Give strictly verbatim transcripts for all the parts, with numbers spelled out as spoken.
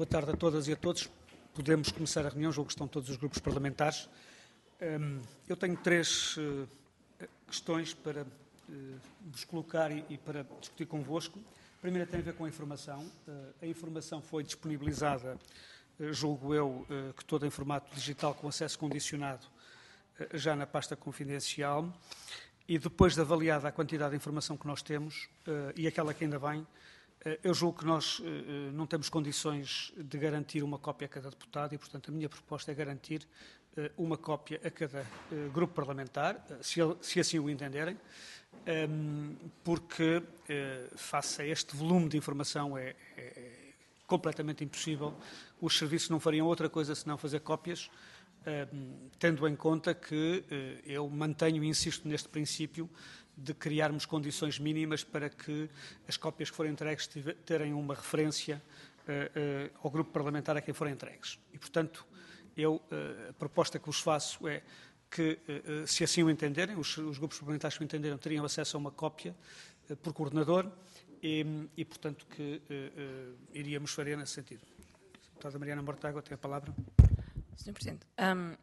Boa tarde a todas e a todos. Podemos começar a reunião, julgo que estão todos os grupos parlamentares. Eu tenho três questões para vos colocar e para discutir convosco. A primeira tem a ver com a informação. A informação foi disponibilizada, julgo eu, que toda em formato digital com acesso condicionado, já na pasta confidencial. E depois de avaliada a quantidade de informação que nós temos e aquela que ainda vem, eu julgo que nós uh, não temos condições de garantir uma cópia a cada deputado e, portanto, a minha proposta é garantir uh, uma cópia a cada uh, grupo parlamentar, uh, se, se assim o entenderem, um, porque, uh, face a este volume de informação, é, é, é completamente impossível. Os serviços não fariam outra coisa senão fazer cópias, uh, tendo em conta que uh, eu mantenho e insisto neste princípio de criarmos condições mínimas para que as cópias que forem entregues terem uma referência uh, uh, ao grupo parlamentar a quem forem entregues. E, portanto, eu, uh, a proposta que vos faço é que, uh, se assim o entenderem, os, os grupos parlamentares que o entenderam teriam acesso a uma cópia uh, por coordenador e, e portanto, que uh, uh, iríamos fazer nesse sentido. A deputada Mariana Mortágua tem a palavra. senhor Presidente, um...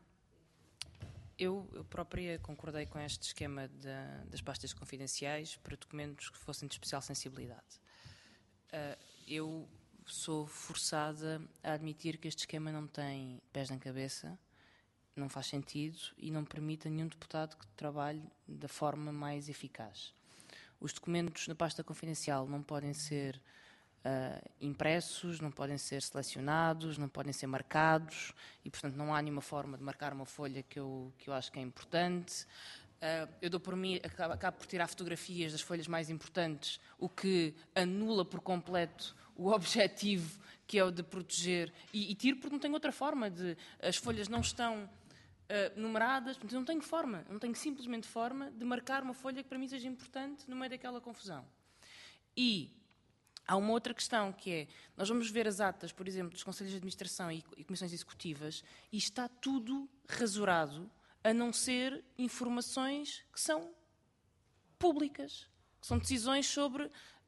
Eu, eu própria concordei com este esquema de, das pastas confidenciais para documentos que fossem de especial sensibilidade. Uh, eu sou forçada a admitir que este esquema não tem pés na cabeça, não faz sentido e não permite a nenhum deputado que trabalhe da forma mais eficaz. Os documentos na pasta confidencial não podem ser Uh, impressos, não podem ser selecionados, não podem ser marcados e, portanto, não há nenhuma forma de marcar uma folha que eu, que eu acho que é importante. Uh, eu dou por mim, acabo, acabo por tirar fotografias das folhas mais importantes, o que anula por completo o objetivo que é o de proteger e, e tiro porque não tenho outra forma de... As folhas não estão uh, numeradas, portanto, eu não tenho forma, não tenho simplesmente forma de marcar uma folha que para mim seja importante no meio daquela confusão. E há uma outra questão que é, nós vamos ver as atas, por exemplo, dos Conselhos de Administração e, e Comissões Executivas e está tudo rasurado, a não ser informações que são públicas, que são decisões sobre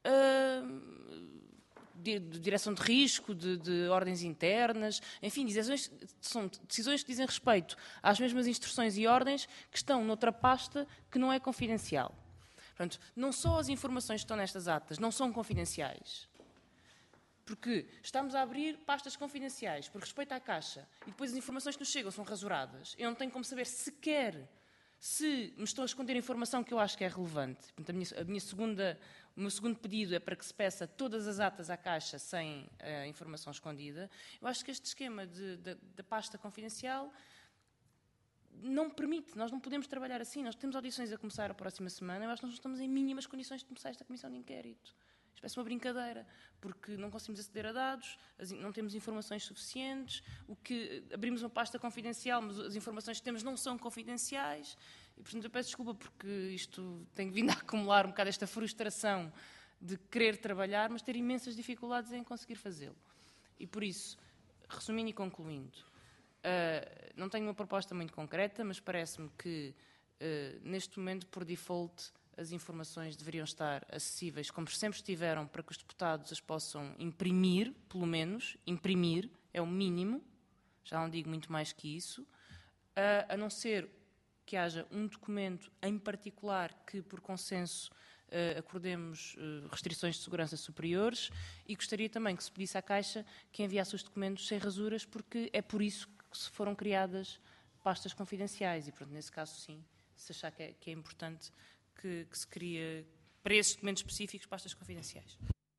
uh, de, de direção de risco, de, de ordens internas, enfim, decisões, são decisões que dizem respeito às mesmas instruções e ordens que estão noutra pasta que não é confidencial. Portanto, não só as informações que estão nestas atas não são confidenciais, porque estamos a abrir pastas confidenciais por respeito à Caixa e depois as informações que nos chegam são rasuradas. Eu não tenho como saber sequer se me estou a esconder informação que eu acho que é relevante. Portanto, a minha, a minha segunda, o meu segundo pedido é para que se peça todas as atas à Caixa sem uh, informação escondida. Eu acho que este esquema da pasta confidencial não permite, nós não podemos trabalhar assim, nós temos audições a começar a próxima semana, eu acho que nós não estamos em mínimas condições de começar esta comissão de inquérito. Isto parece uma brincadeira, porque não conseguimos aceder a dados, não temos informações suficientes, o que, abrimos uma pasta confidencial, mas as informações que temos não são confidenciais, e portanto eu peço desculpa porque isto tem vindo a acumular um bocado esta frustração de querer trabalhar, mas ter imensas dificuldades em conseguir fazê-lo. E por isso, resumindo e concluindo, Uh, não tenho uma proposta muito concreta, mas parece-me que, uh, neste momento, por default, as informações deveriam estar acessíveis, como sempre estiveram, para que os deputados as possam imprimir, pelo menos, imprimir, é o mínimo, já não digo muito mais que isso, uh, a não ser que haja um documento em particular que, por consenso, Uh, acordemos uh, restrições de segurança superiores e gostaria também que se pedisse à Caixa que enviasse os documentos sem rasuras, porque é por isso que se foram criadas pastas confidenciais e, pronto, nesse caso, sim, se achar que é, que é importante que, que se crie, para esses documentos específicos, pastas confidenciais.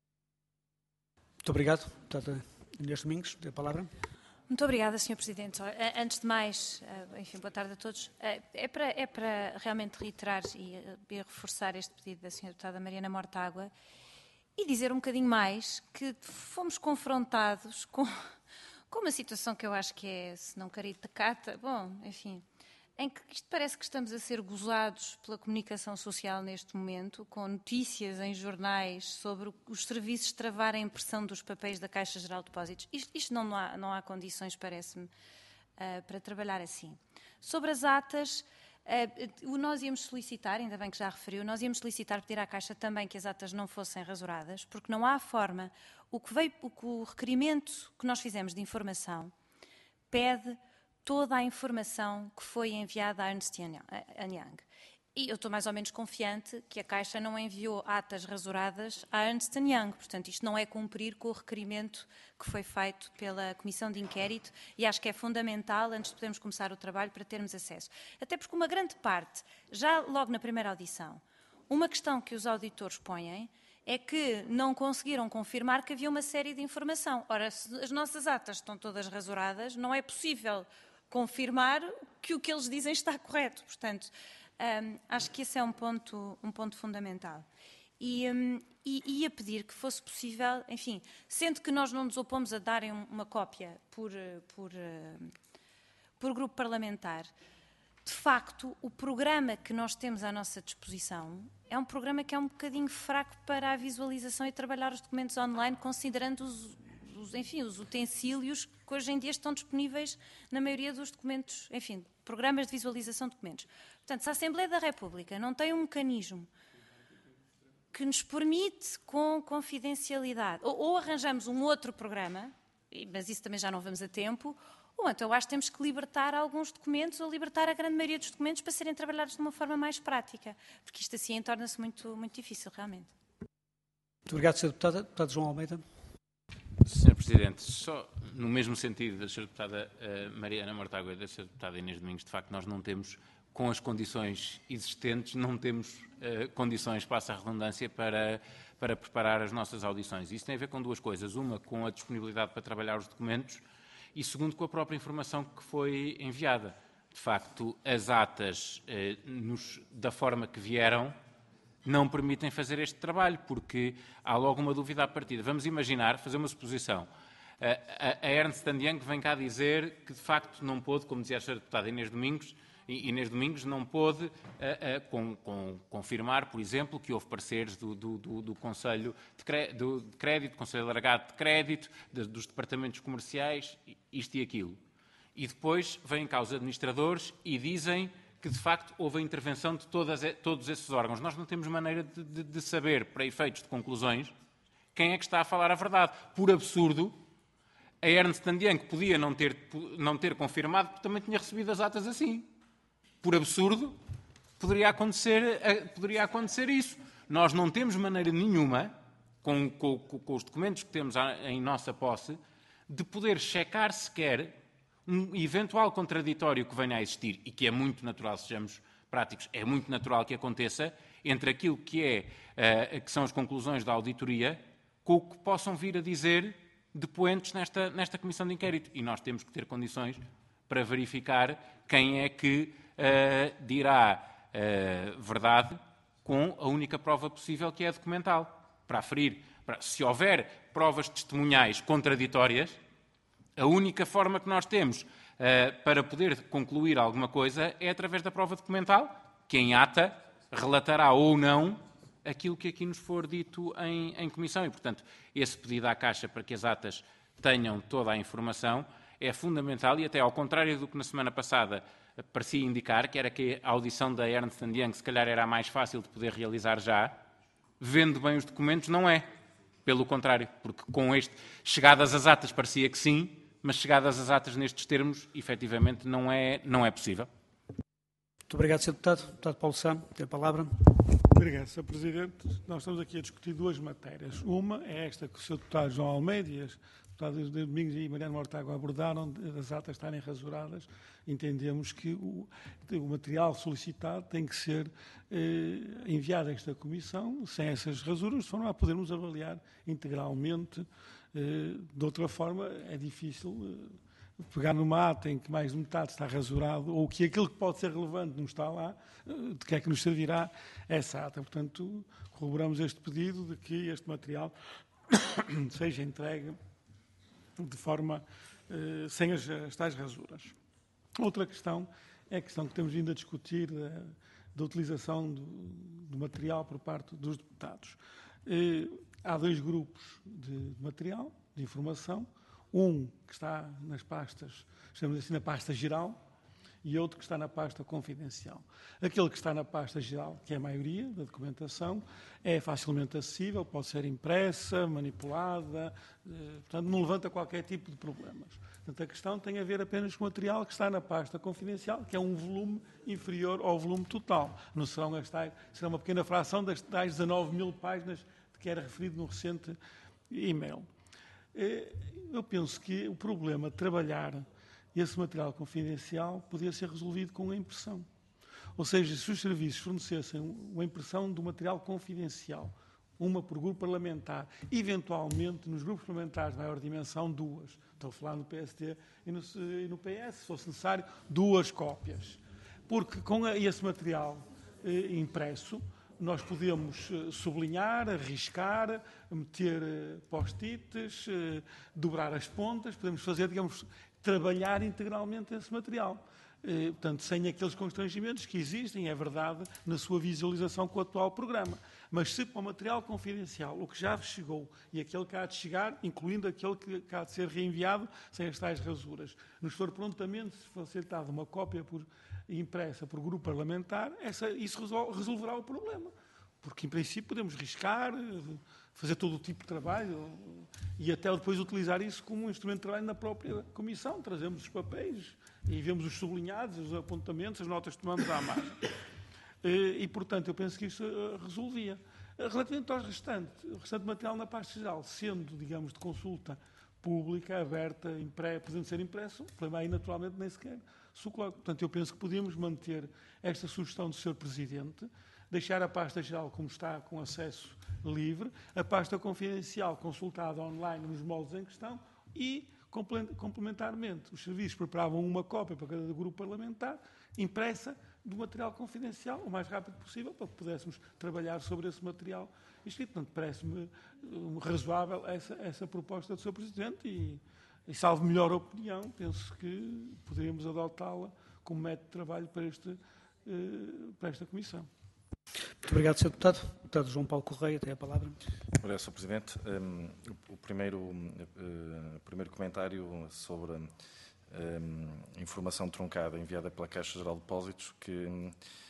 Muito obrigado. Deputada Inês Domingos, tem a palavra. Muito obrigada, senhor Presidente. Antes de mais, enfim, boa tarde a todos. É para, é para realmente reiterar e, e reforçar este pedido da senhora deputada Mariana Mortágua e dizer um bocadinho mais que fomos confrontados com, com uma situação que eu acho que é, se não caricata, bom, enfim, em que isto parece que estamos a ser gozados pela comunicação social neste momento, com notícias em jornais sobre os serviços travarem a impressão dos papéis da Caixa Geral de Depósitos. Isto, isto não, há, não há condições, parece-me, uh, para trabalhar assim. Sobre as atas, Uh, nós íamos solicitar, ainda bem que já referiu, nós íamos solicitar, pedir à Caixa também que as atas não fossem rasuradas, porque não há forma. O que veio, o, que o requerimento que nós fizemos de informação pede toda a informação que foi enviada à Ernst and Young. E eu estou mais ou menos confiante que a Caixa não enviou atas rasuradas à Ernst and Young. Portanto, isto não é cumprir com o requerimento que foi feito pela Comissão de Inquérito e acho que é fundamental, antes de podermos começar o trabalho, para termos acesso. Até porque uma grande parte, já logo na primeira audição, uma questão que os auditores põem é que não conseguiram confirmar que havia uma série de informação. Ora, se as nossas atas estão todas rasuradas, não é possível confirmar que o que eles dizem está correto. Portanto, Um, acho que esse é um ponto, um ponto fundamental. E, um, e ia pedir que fosse possível, enfim, sendo que nós não nos opomos a darem uma cópia por, por, por grupo parlamentar, de facto, o programa que nós temos à nossa disposição é um programa que é um bocadinho fraco para a visualização e trabalhar os documentos online, considerando os, os, enfim, os utensílios que hoje em dia estão disponíveis na maioria dos documentos, enfim, programas de visualização de documentos. Portanto, se a Assembleia da República não tem um mecanismo que nos permite, com confidencialidade, ou, ou arranjamos um outro programa, mas isso também já não vamos a tempo, ou então eu acho que temos que libertar alguns documentos ou libertar a grande maioria dos documentos para serem trabalhados de uma forma mais prática, porque isto assim torna-se muito, muito difícil, realmente. Muito obrigado, senhor Deputado. Deputado João Almeida. senhor Presidente, só no mesmo sentido da senhora Deputada uh, Mariana Mortágua e da senhora Deputada Inês Domingos, de facto nós não temos, com as condições existentes, não temos uh, condições, passa a redundância, para, para preparar as nossas audições. Isso tem a ver com duas coisas. Uma, com a disponibilidade para trabalhar os documentos e, segundo, com a própria informação que foi enviada. De facto, as atas, uh, nos, da forma que vieram, não permitem fazer este trabalho, porque há logo uma dúvida à partida. Vamos imaginar, fazer uma suposição. A, a, a Ernst and Young vem cá dizer que, de facto, não pôde, como dizia a senhora Deputada Inês Domingos, Inês Domingos não pôde a, a, com, com, confirmar, por exemplo, que houve pareceres do, do, do, do Conselho de, Cre, do, de Crédito, Conselho Alargado de Crédito, de, dos Departamentos Comerciais, isto e aquilo. E depois vêm cá os administradores e dizem que, de facto, houve a intervenção de todas, todos esses órgãos. Nós não temos maneira de, de, de saber, para efeitos de conclusões, quem é que está a falar a verdade. Por absurdo, a Ernst and Young podia não ter, não ter confirmado, porque também tinha recebido as atas assim. Por absurdo, poderia acontecer, poderia acontecer isso. Nós não temos maneira nenhuma, com, com, com os documentos que temos em nossa posse, de poder checar sequer um eventual contraditório que venha a existir, e que é muito natural, sejamos práticos, é muito natural que aconteça, entre aquilo que, é, uh, que são as conclusões da auditoria, com o que possam vir a dizer depoentes nesta, nesta comissão de inquérito. E nós temos que ter condições para verificar quem é que uh, dirá uh, verdade com a única prova possível, que é a documental. Para aferir, para, se houver provas testemunhais contraditórias, a única forma que nós temos uh, para poder concluir alguma coisa é através da prova documental, que em ata relatará ou não aquilo que aqui nos for dito em, em comissão. E, portanto, esse pedido à Caixa para que as atas tenham toda a informação é fundamental e, até ao contrário do que na semana passada parecia indicar, que era que a audição da Ernst and Young se calhar era a mais fácil de poder realizar já, vendo bem os documentos, não é. Pelo contrário, porque com este, chegadas às atas parecia que sim, mas chegadas às atas nestes termos, efetivamente, não é, não é possível. Muito obrigado, senhor Deputado. Deputado Paulo Sá, tem a palavra. Obrigado, senhor Presidente. Nós estamos aqui a discutir duas matérias. Uma é esta que o senhor Deputado João Almeida e as deputadas Domingos e Mariana Mortágua abordaram, das atas estarem rasuradas. Entendemos que o, o material solicitado tem que ser eh, enviado a esta comissão, sem essas rasuras, de forma a podermos avaliar integralmente. Eh, de outra forma, é difícil eh, pegar numa ata em que mais de metade está rasurado, ou que aquilo que pode ser relevante não está lá, eh, de que é que nos servirá essa ata. Portanto, corroboramos este pedido de que este material seja entregue de forma eh, sem as, as tais rasuras. Outra questão é a questão que temos vindo a discutir da, da utilização do, do material por parte dos deputados. Eh, há dois grupos de, de material, de informação. Um que está nas pastas, chamamos assim, na pasta geral, e outro que está na pasta confidencial. Aquele que está na pasta geral, que é a maioria da documentação, é facilmente acessível, pode ser impressa, manipulada, portanto, não levanta qualquer tipo de problemas. Portanto, a questão tem a ver apenas com o material que está na pasta confidencial, que é um volume inferior ao volume total. Não serão as tais, será uma pequena fração das tais dezanove mil páginas de que era referido no recente e-mail. Eu penso que o problema de trabalhar esse material confidencial podia ser resolvido com a impressão. Ou seja, se os serviços fornecessem uma impressão do material confidencial, uma por grupo parlamentar, eventualmente nos grupos parlamentares de maior dimensão, duas. Estou a falar no P S D e no, e no P S, se fosse necessário, duas cópias. Porque com esse material eh, impresso, nós podemos eh, sublinhar, arriscar, meter eh, post-its, eh, dobrar as pontas, podemos fazer, digamos, trabalhar integralmente esse material. Eh, portanto, sem aqueles constrangimentos que existem, é verdade, na sua visualização com o atual programa. Mas se para o material confidencial, o que já chegou e aquele que há de chegar, incluindo aquele que há de ser reenviado, sem as tais rasuras, nos for prontamente facilitada uma cópia por, impressa por grupo parlamentar, essa, isso resol, resolverá o problema. Porque, em princípio, podemos riscar, fazer todo o tipo de trabalho e até depois utilizar isso como um instrumento de trabalho na própria comissão. Trazemos os papéis e vemos os sublinhados, os apontamentos, as notas que tomamos à margem. E, portanto, eu penso que isso resolvia. Relativamente aos restantes, o restante material na pasta geral, sendo, digamos, de consulta pública, aberta, impre, podendo ser impresso, o problema aí, naturalmente, nem sequer se coloca. Portanto, eu penso que podíamos manter esta sugestão do senhor Presidente, deixar a pasta geral como está, com acesso livre, a pasta confidencial consultada online nos moldes em questão e, complementarmente, os serviços preparavam uma cópia para cada grupo parlamentar, impressa, do material confidencial, o mais rápido possível, para que pudéssemos trabalhar sobre esse material escrito. Portanto, parece-me razoável essa, essa proposta do senhor Presidente e, e, salvo melhor opinião, penso que poderíamos adotá-la como método de trabalho para, este, para esta Comissão. Muito obrigado, senhor Deputado. Deputado João Paulo Correia, tem a palavra. Obrigado, senhor Presidente. Um, o, primeiro, uh, primeiro comentário sobre um, informação truncada enviada pela Caixa Geral de Depósitos, que uh,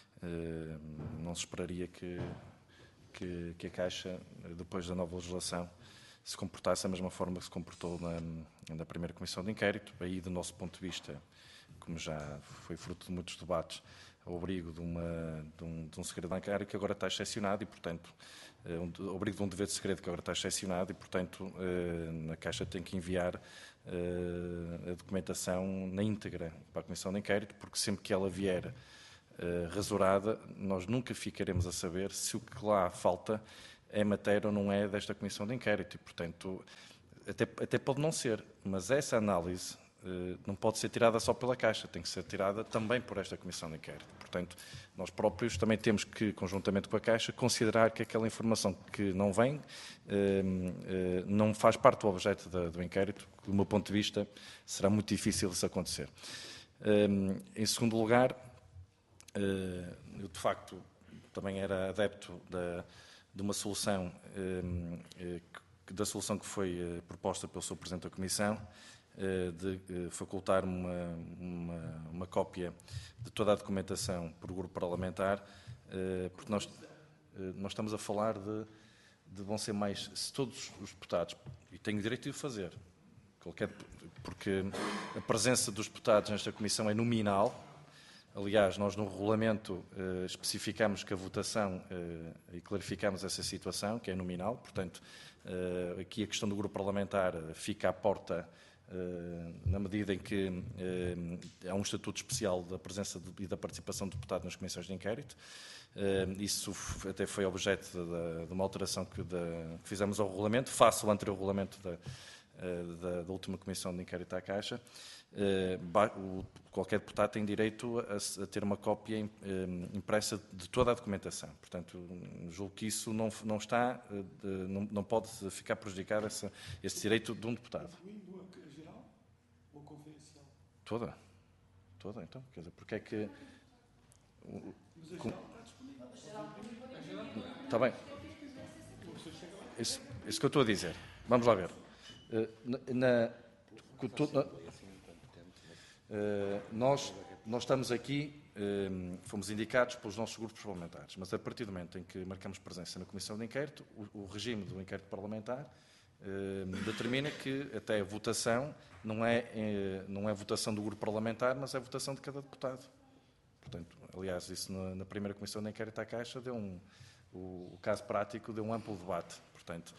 não se esperaria que, que, que a Caixa, depois da nova legislação, se comportasse da mesma forma que se comportou na, na primeira Comissão de Inquérito. Aí, do nosso ponto de vista, como já foi fruto de muitos debates, ao abrigo de, uma, de, um, de um segredo bancário que agora está excepcionado e, portanto, um, ao abrigo de um dever de segredo que agora está excepcionado e, portanto, uh, a Caixa tem que enviar uh, a documentação na íntegra para a Comissão de Inquérito, porque sempre que ela vier uh, rasurada, nós nunca ficaremos a saber se o que lá falta é matéria ou não é desta Comissão de Inquérito e, portanto, até, até pode não ser, mas essa análise não pode ser tirada só pela Caixa, tem que ser tirada também por esta Comissão de Inquérito. Portanto, nós próprios também temos que, conjuntamente com a Caixa, considerar que aquela informação que não vem eh, eh, não faz parte do objeto da, do inquérito, que, do meu ponto de vista, será muito difícil isso acontecer. Eh, em segundo lugar, eh, eu, de facto, também era adepto da, de uma solução, eh, da solução que foi eh, proposta pelo senhor Presidente da Comissão, de facultar uma, uma, uma cópia de toda a documentação por grupo parlamentar, porque nós, nós estamos a falar de, de vão ser mais, se todos os deputados, e tenho o direito de o fazer, qualquer, porque a presença dos deputados nesta comissão é nominal. Aliás, nós no regulamento eh, especificamos que a votação, eh, e clarificamos essa situação, que é nominal, portanto, eh, aqui a questão do grupo parlamentar fica à porta na medida em que eh, há um estatuto especial da presença de, e da participação do deputado nas comissões de inquérito. Eh, isso até foi objeto de, de uma alteração que, de, que fizemos ao regulamento, face ao anterior regulamento da, da, da última comissão de inquérito à Caixa. Eh, o, qualquer deputado tem direito a, a ter uma cópia em, eh, impressa de toda a documentação. Portanto, julgo que isso não, não está, de, não, não pode ficar prejudicado essa, esse direito de um deputado. Toda. Toda, então. Quer dizer, porque é que... Com... Está bem. Isso, isso que eu estou a dizer. Vamos lá ver. Uh, na, na, na, uh, nós... nós estamos aqui, fomos indicados pelos nossos grupos parlamentares, mas a partir do momento em que marcamos presença na Comissão de Inquérito, o, o regime do inquérito parlamentar determina que até a votação não é, não é votação do grupo parlamentar, mas é votação de cada deputado. Portanto, aliás, isso na, na primeira Comissão de Inquérito à Caixa deu um, o, o caso prático deu um amplo debate. Portanto,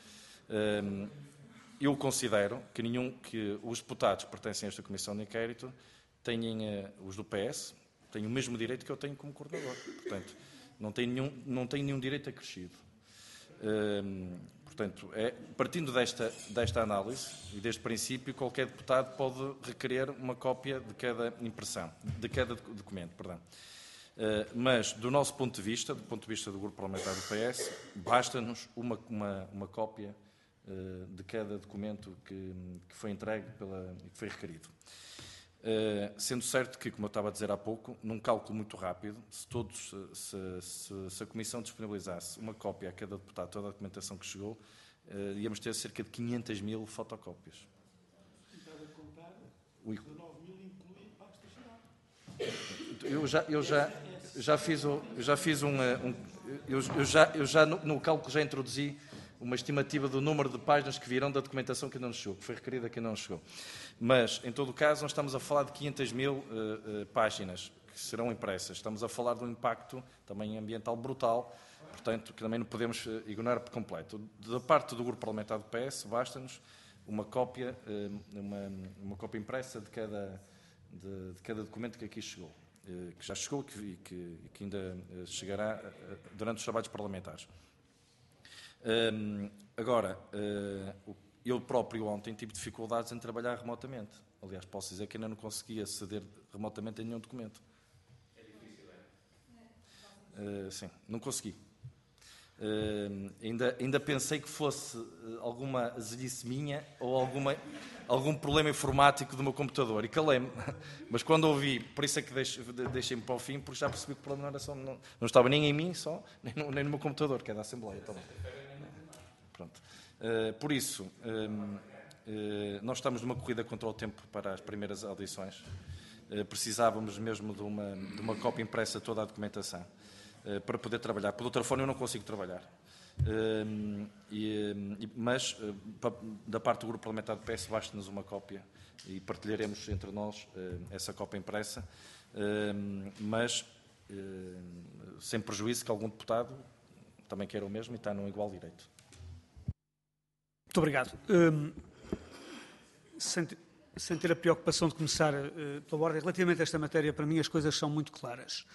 eu considero que, nenhum, que os deputados que pertencem a esta Comissão de Inquérito têm, os do P S, têm o mesmo direito que eu tenho como coordenador. Portanto, não têm nenhum, não têm nenhum direito acrescido. Portanto, é, partindo desta, desta análise e deste princípio, qualquer deputado pode requerer uma cópia de cada impressão, de cada documento, perdão. Uh, mas, do nosso ponto de vista, do ponto de vista do Grupo Parlamentar do P S, basta-nos uma, uma, uma cópia uh, de cada documento que, que foi entregue pela, e que foi requerido. Uh, sendo certo que, como eu estava a dizer há pouco, num cálculo muito rápido, se, todos, se, se, se a Comissão disponibilizasse uma cópia a cada deputado, toda a documentação que chegou, uh, íamos ter cerca de quinhentas mil fotocópias. Ui. Eu já, eu já, já fiz, eu já fiz um, um eu, eu já, eu já no, no cálculo já introduzi uma estimativa do número de páginas que virão da documentação que ainda não chegou, que foi requerida que ainda não chegou. Mas, em todo o caso, nós estamos a falar de quinhentas mil uh, uh, páginas que serão impressas. Estamos a falar de um impacto também ambiental brutal, portanto, que também não podemos uh, ignorar por completo. Da parte do Grupo Parlamentar do P S, basta-nos uma cópia, uh, uma, uma cópia impressa de cada, de, de cada documento que aqui chegou, uh, que já chegou e que, que, que ainda uh, chegará uh, durante os trabalhos parlamentares. Um, agora, uh, eu próprio ontem tive dificuldades em trabalhar remotamente. Aliás, posso dizer que ainda não conseguia aceder remotamente a nenhum documento. É difícil, é? Uh, sim, não consegui. Uh, ainda, ainda pensei que fosse alguma azelice minha ou alguma, algum problema informático do meu computador e calei-me. Mas quando ouvi, por isso é que deixei-me para o fim, porque já percebi que o problema não, era só, não, não estava nem em mim só, nem no, nem no meu computador, que é da Assembleia também. Pronto. Uh, por isso, um, uh, nós estamos numa corrida contra o tempo para as primeiras audições. Uh, precisávamos mesmo de uma, de uma cópia impressa de toda a documentação uh, para poder trabalhar. Por outra forma, eu não consigo trabalhar. Uh, e, mas, uh, da parte do Grupo Parlamentar do P S, basta-nos uma cópia e partilharemos entre nós uh, essa cópia impressa, uh, mas uh, sem prejuízo que algum deputado também queira o mesmo e está num igual direito. Muito obrigado. Um, sem, sem ter a preocupação de começar uh, pela ordem, relativamente a esta matéria, para mim as coisas são muito claras.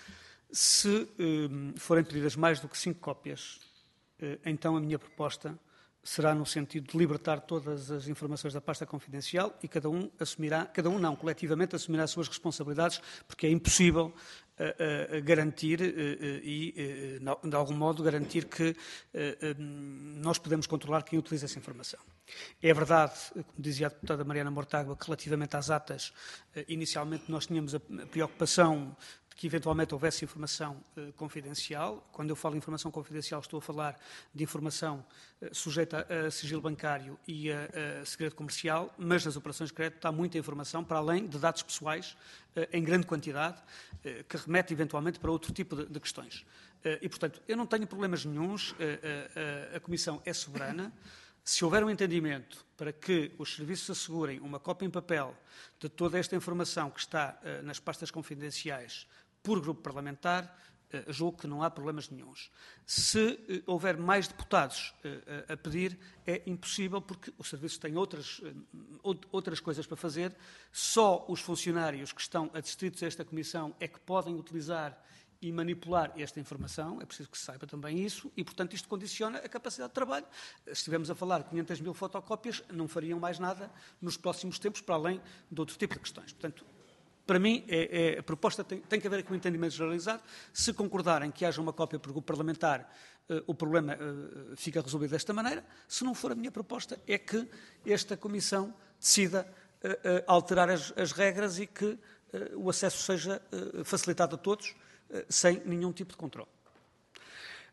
Se um, forem pedidas mais do que cinco cópias, uh, então a minha proposta será no sentido de libertar todas as informações da pasta confidencial e cada um assumirá, cada um não, coletivamente assumirá as suas responsabilidades, porque é impossível uh, uh, garantir uh, uh, e, uh, de algum modo, garantir que uh, uh, nós podemos controlar quem utiliza essa informação. É verdade, como dizia a deputada Mariana Mortágua, que relativamente às atas, uh, inicialmente nós tínhamos a preocupação que eventualmente houvesse informação uh, confidencial. Quando eu falo de informação confidencial, estou a falar de informação uh, sujeita a, a sigilo bancário e a, a segredo comercial, mas nas operações de crédito há muita informação, para além de dados pessoais, uh, em grande quantidade, uh, que remete eventualmente para outro tipo de, de questões. Uh, e, portanto, eu não tenho problemas nenhuns, uh, uh, uh, a Comissão é soberana. Se houver um entendimento para que os serviços assegurem uma cópia em papel de toda esta informação que está uh, nas pastas confidenciais por grupo parlamentar, uh, julgo que não há problemas nenhuns. Se uh, houver mais deputados uh, a pedir, é impossível, porque os serviços têm outras, uh, outras coisas para fazer. Só os funcionários que estão adscritos a esta Comissão é que podem utilizar e manipular esta informação, é preciso que se saiba também isso, e, portanto, isto condiciona a capacidade de trabalho. Se estivermos a falar de quinhentas mil fotocópias, não fariam mais nada nos próximos tempos, para além de outro tipo de questões. Portanto, para mim, é, é, a proposta tem, tem que haver aqui um entendimento generalizado. Se concordarem que haja uma cópia por grupo parlamentar, uh, o problema uh, fica resolvido desta maneira. Se não for, a minha proposta é que esta Comissão decida uh, uh, alterar as, as regras e que uh, o acesso seja uh, facilitado a todos, uh, sem nenhum tipo de controle.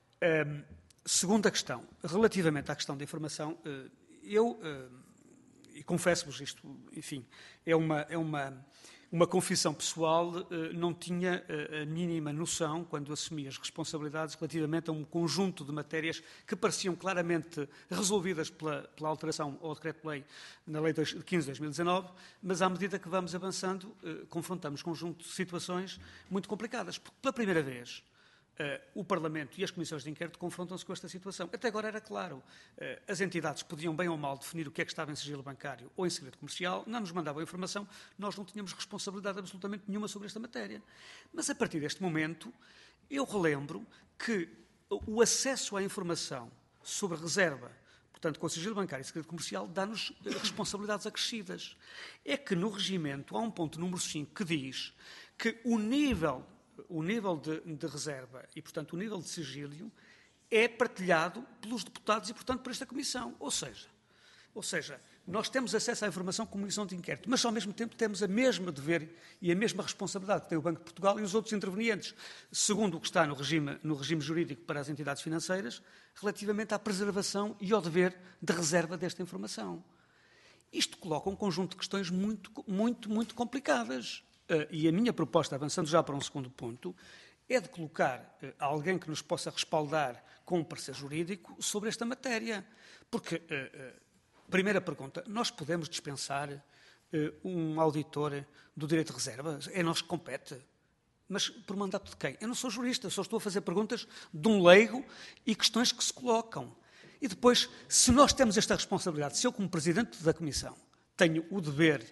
Um, segunda questão, relativamente à questão da informação, uh, eu... Uh, e confesso-vos isto, enfim, é uma, é uma, uma confissão pessoal, não tinha a mínima noção, quando assumi as responsabilidades, relativamente a um conjunto de matérias que pareciam claramente resolvidas pela, pela alteração ao decreto-lei na Lei de quinze de dois mil e dezanove, mas à medida que vamos avançando, confrontamos um conjunto de situações muito complicadas, porque pela primeira vez Uh, o Parlamento e as comissões de inquérito confrontam-se com esta situação. Até agora era claro, uh, as entidades podiam bem ou mal definir o que é que estava em sigilo bancário ou em segredo comercial, não nos mandavam informação, nós não tínhamos responsabilidade absolutamente nenhuma sobre esta matéria. Mas a partir deste momento, eu relembro que o acesso à informação sobre reserva, portanto, com o sigilo bancário e segredo comercial, dá-nos responsabilidades acrescidas. É que no regimento há um ponto número cinco que diz que o nível o nível de, de reserva e, portanto, o nível de sigílio é partilhado pelos deputados e, portanto, por esta Comissão. Ou seja, ou seja, nós temos acesso à informação como Comissão de Inquérito, mas, ao mesmo tempo, temos a mesma dever e a mesma responsabilidade que tem o Banco de Portugal e os outros intervenientes, segundo o que está no regime, no regime jurídico para as entidades financeiras, relativamente à preservação e ao dever de reserva desta informação. Isto coloca um conjunto de questões muito, muito, muito complicadas. Uh, e a minha proposta, avançando já para um segundo ponto, é de colocar uh, alguém que nos possa respaldar com um parecer jurídico sobre esta matéria. Porque, uh, uh, primeira pergunta, nós podemos dispensar uh, um auditor do direito de reserva? É nós que compete. Mas por mandato de quem? Eu não sou jurista, só estou a fazer perguntas de um leigo e questões que se colocam. E depois, se nós temos esta responsabilidade, se eu como Presidente da Comissão tenho o dever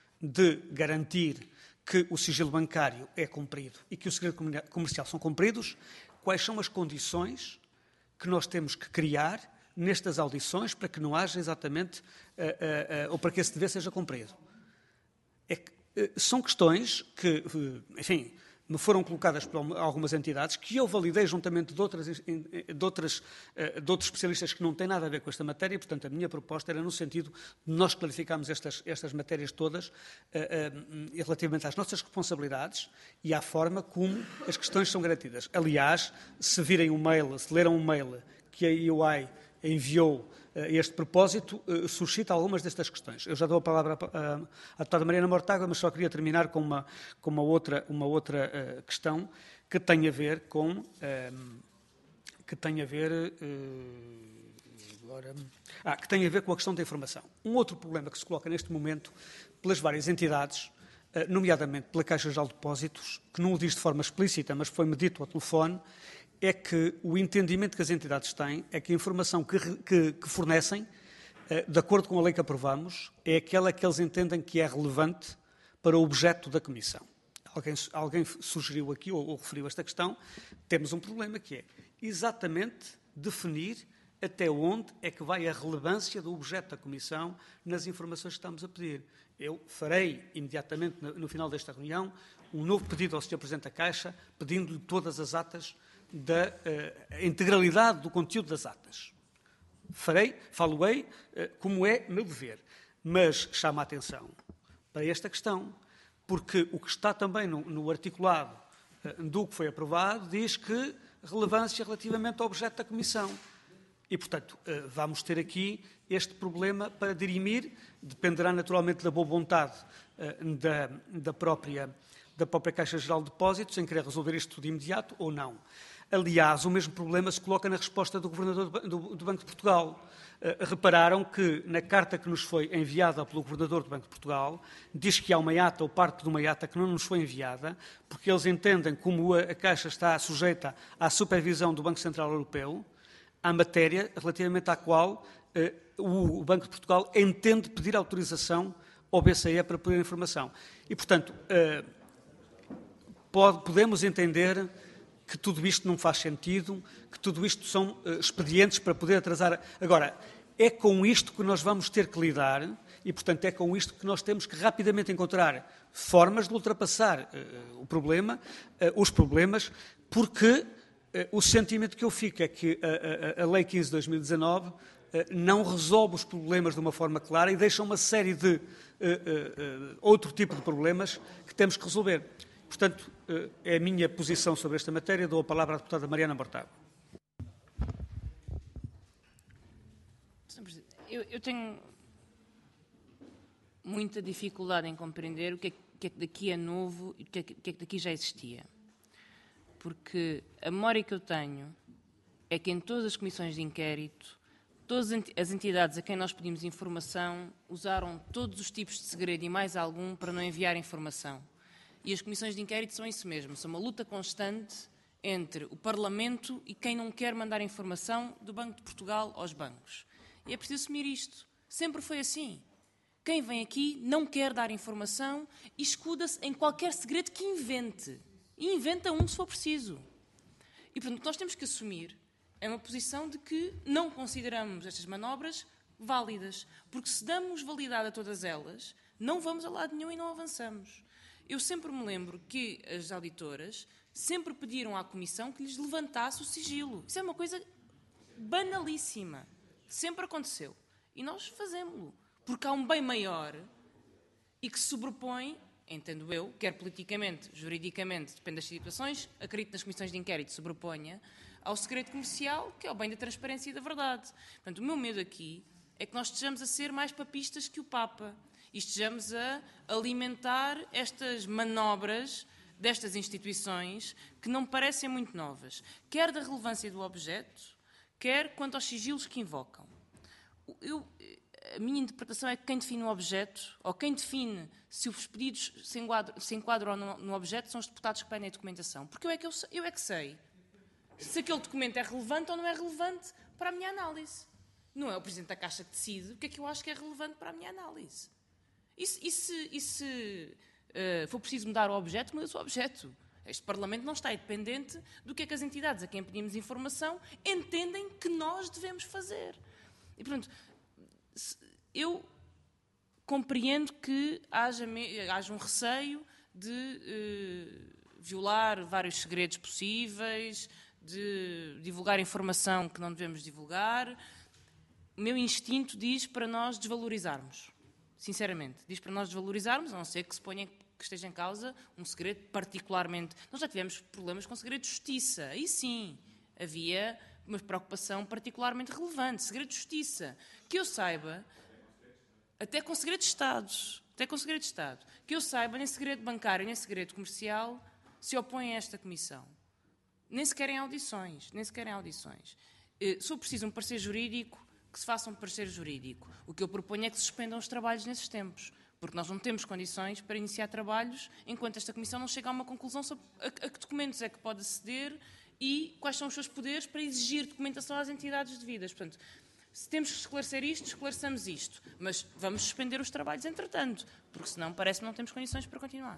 de garantir que o sigilo bancário é cumprido e que o segredo comercial são cumpridos, quais são as condições que nós temos que criar nestas audições para que não haja exatamente, uh, uh, uh, ou para que esse dever seja cumprido? É que, uh, são questões que, uh, enfim, me foram colocadas por algumas entidades que eu validei juntamente de, outras, de, outras, de outros especialistas que não têm nada a ver com esta matéria, e, portanto, a minha proposta era no sentido de nós clarificarmos estas, estas matérias todas uh, uh, relativamente às nossas responsabilidades e à forma como as questões são garantidas. Aliás, se virem um mail, se leram um mail que a E U I enviou a este propósito, suscita algumas destas questões. Eu já dou a palavra à, à deputada Mariana Mortágua, mas só queria terminar com uma, com uma outra, uma outra uh, questão que tem a ver com uh, que tem a ver uh, agora, ah, que tem a ver com a questão da informação. Um outro problema que se coloca neste momento pelas várias entidades, uh, nomeadamente pela Caixa Geral de Depósitos, que não o diz de forma explícita, mas foi-me dito ao telefone, é que o entendimento que as entidades têm é que a informação que, que, que fornecem, de acordo com a lei que aprovamos, é aquela que eles entendem que é relevante para o objeto da Comissão. Alguém, alguém sugeriu aqui, ou, ou referiu esta questão, temos um problema que é exatamente definir até onde é que vai a relevância do objeto da Comissão nas informações que estamos a pedir. Eu farei, imediatamente, no, no final desta reunião, um novo pedido ao senhor Presidente da Caixa, pedindo-lhe todas as atas da uh, integralidade do conteúdo das atas. Farei, falo-ei, uh, como é meu dever, mas chama a atenção para esta questão, porque o que está também no, no articulado uh, do que foi aprovado diz que relevância relativamente ao objeto da Comissão. E, portanto, uh, vamos ter aqui este problema para dirimir, dependerá naturalmente da boa vontade uh, da, da, própria, da própria Caixa Geral de Depósitos, em querer resolver isto de imediato ou não. Aliás, o mesmo problema se coloca na resposta do Governador do, do Banco de Portugal. Uh, repararam que, na carta que nos foi enviada pelo Governador do Banco de Portugal, diz que há uma ata ou parte de uma ata que não nos foi enviada, porque eles entendem, como a, a Caixa está sujeita à supervisão do Banco Central Europeu, à matéria relativamente à qual uh, o, o Banco de Portugal entende pedir autorização ao B C E para pedir informação. E, portanto, uh, pode, podemos entender que tudo isto não faz sentido, que tudo isto são uh, expedientes para poder atrasar. Agora, é com isto que nós vamos ter que lidar e, portanto, é com isto que nós temos que rapidamente encontrar formas de ultrapassar uh, o problema, uh, os problemas, porque uh, o sentimento que eu fico é que a, a, a Lei quinze de dois mil e dezanove uh, não resolve os problemas de uma forma clara e deixa uma série de uh, uh, uh, outro tipo de problemas que temos que resolver. Portanto, é a minha posição sobre esta matéria. Dou a palavra à deputada Mariana Mortágua. Eu, eu tenho muita dificuldade em compreender o que é que, é que daqui é novo e o que é que, que é que daqui já existia. Porque a memória que eu tenho é que em todas as comissões de inquérito, todas as entidades a quem nós pedimos informação usaram todos os tipos de segredo e mais algum para não enviar informação. E as comissões de inquérito são isso mesmo, são uma luta constante entre o Parlamento e quem não quer mandar informação do Banco de Portugal aos bancos. E é preciso assumir isto. Sempre foi assim. Quem vem aqui não quer dar informação e escuda-se em qualquer segredo que invente. E inventa um se for preciso. E, portanto, o que nós temos que assumir é uma posição de que não consideramos estas manobras válidas. Porque se damos validade a todas elas, não vamos a lado nenhum e não avançamos. Eu sempre me lembro que as auditoras sempre pediram à Comissão que lhes levantasse o sigilo. Isso é uma coisa banalíssima. Sempre aconteceu. E nós fazemos-lo. Porque há um bem maior e que se sobrepõe, entendo eu, quer politicamente, juridicamente, depende das situações, acredito nas comissões de inquérito, sobreponha ao segredo comercial, que é o bem da transparência e da verdade. Portanto, o meu medo aqui é que nós estejamos a ser mais papistas que o Papa e estejamos a alimentar estas manobras destas instituições que não me parecem muito novas, quer da relevância do objeto, quer quanto aos sigilos que invocam. Eu, a minha interpretação é que quem define o objeto, ou quem define se os pedidos se enquadram, se enquadram no, no objeto, são os deputados que pedem a documentação. Porque eu é, que eu, eu é que sei se aquele documento é relevante ou não é relevante para a minha análise. Não é o Presidente da Caixa que decide o que é que eu acho que é relevante para a minha análise. E se, e se, e se uh, for preciso mudar o objeto, muda-se o objeto. Este Parlamento não está dependente do que é que as entidades a quem pedimos informação entendem que nós devemos fazer. E, portanto, eu compreendo que haja, haja um receio de eh, violar vários segredos possíveis, de divulgar informação que não devemos divulgar. O meu instinto diz para nós desvalorizarmos. Sinceramente, diz para nós desvalorizarmos, a não ser que se ponha que esteja em causa um segredo particularmente... Nós já tivemos problemas com segredo de justiça. Aí sim, havia uma preocupação particularmente relevante. Segredo de justiça. Que eu saiba, até com segredo de Estado, até com segredo de Estado, que eu saiba, nem segredo bancário, nem segredo comercial, se opõem a esta comissão. Nem sequer em audições, nem sequer em audições. Se for preciso um parecer jurídico, que se faça um parecer jurídico. O que eu proponho é que se suspendam os trabalhos nesses tempos, porque nós não temos condições para iniciar trabalhos enquanto esta comissão não chega a uma conclusão sobre a, a que documentos é que pode aceder e quais são os seus poderes para exigir documentação às entidades devidas. Portanto, se temos que esclarecer isto, esclareçamos isto. Mas vamos suspender os trabalhos entretanto, porque senão parece que não temos condições para continuar.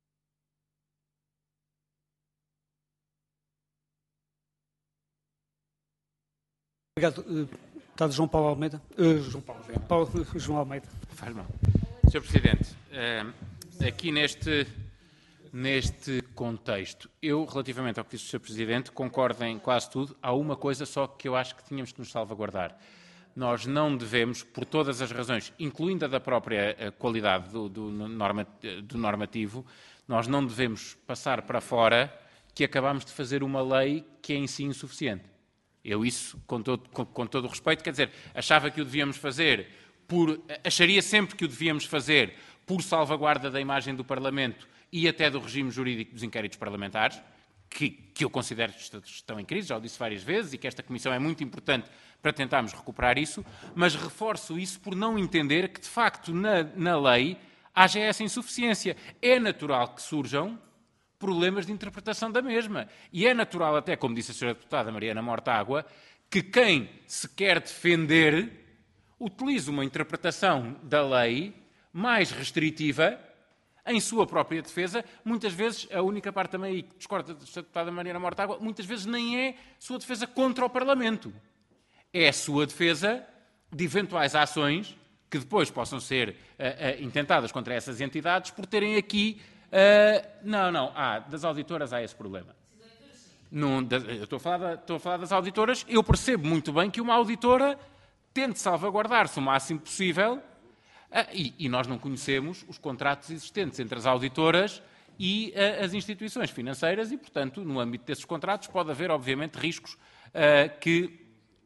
Obrigado. Deputado João Paulo Almeida. Uh, João Paulo Almeida. Paulo, João Almeida. Faz mal. senhor Presidente, uh, aqui neste... Neste contexto, eu, relativamente ao que disse o senhor Presidente, concordo em quase tudo. Há uma coisa só que eu acho que tínhamos que nos salvaguardar. Nós não devemos, por todas as razões, incluindo a da própria qualidade do, do, norma, do normativo, nós não devemos passar para fora que acabamos de fazer uma lei que é em si insuficiente. Eu isso, com todo, com, com todo o respeito, quer dizer, achava que o devíamos fazer, por, acharia sempre que o devíamos fazer por salvaguarda da imagem do Parlamento e até do regime jurídico dos inquéritos parlamentares, que, que eu considero que estão em crise, já o disse várias vezes, e que esta comissão é muito importante para tentarmos recuperar isso, mas reforço isso por não entender que, de facto, na, na lei haja essa insuficiência. É natural que surjam problemas de interpretação da mesma. E é natural até, como disse a senhora deputada Mariana Mortágua, que quem se quer defender utilize uma interpretação da lei mais restritiva em sua própria defesa. Muitas vezes, a única parte também, e que discorda da deputada Mariana Mortágua, muitas vezes nem é sua defesa contra o Parlamento. É a sua defesa de eventuais ações que depois possam ser uh, uh, intentadas contra essas entidades por terem aqui... Uh, não, não, ah, das auditoras há esse problema. Não, da, eu estou a, falar da, estou a falar das auditoras. Eu percebo muito bem que uma auditora tente salvaguardar-se o máximo possível. Ah, e, e nós não conhecemos os contratos existentes entre as auditoras e uh, as instituições financeiras e, portanto, no âmbito desses contratos pode haver, obviamente, riscos uh, que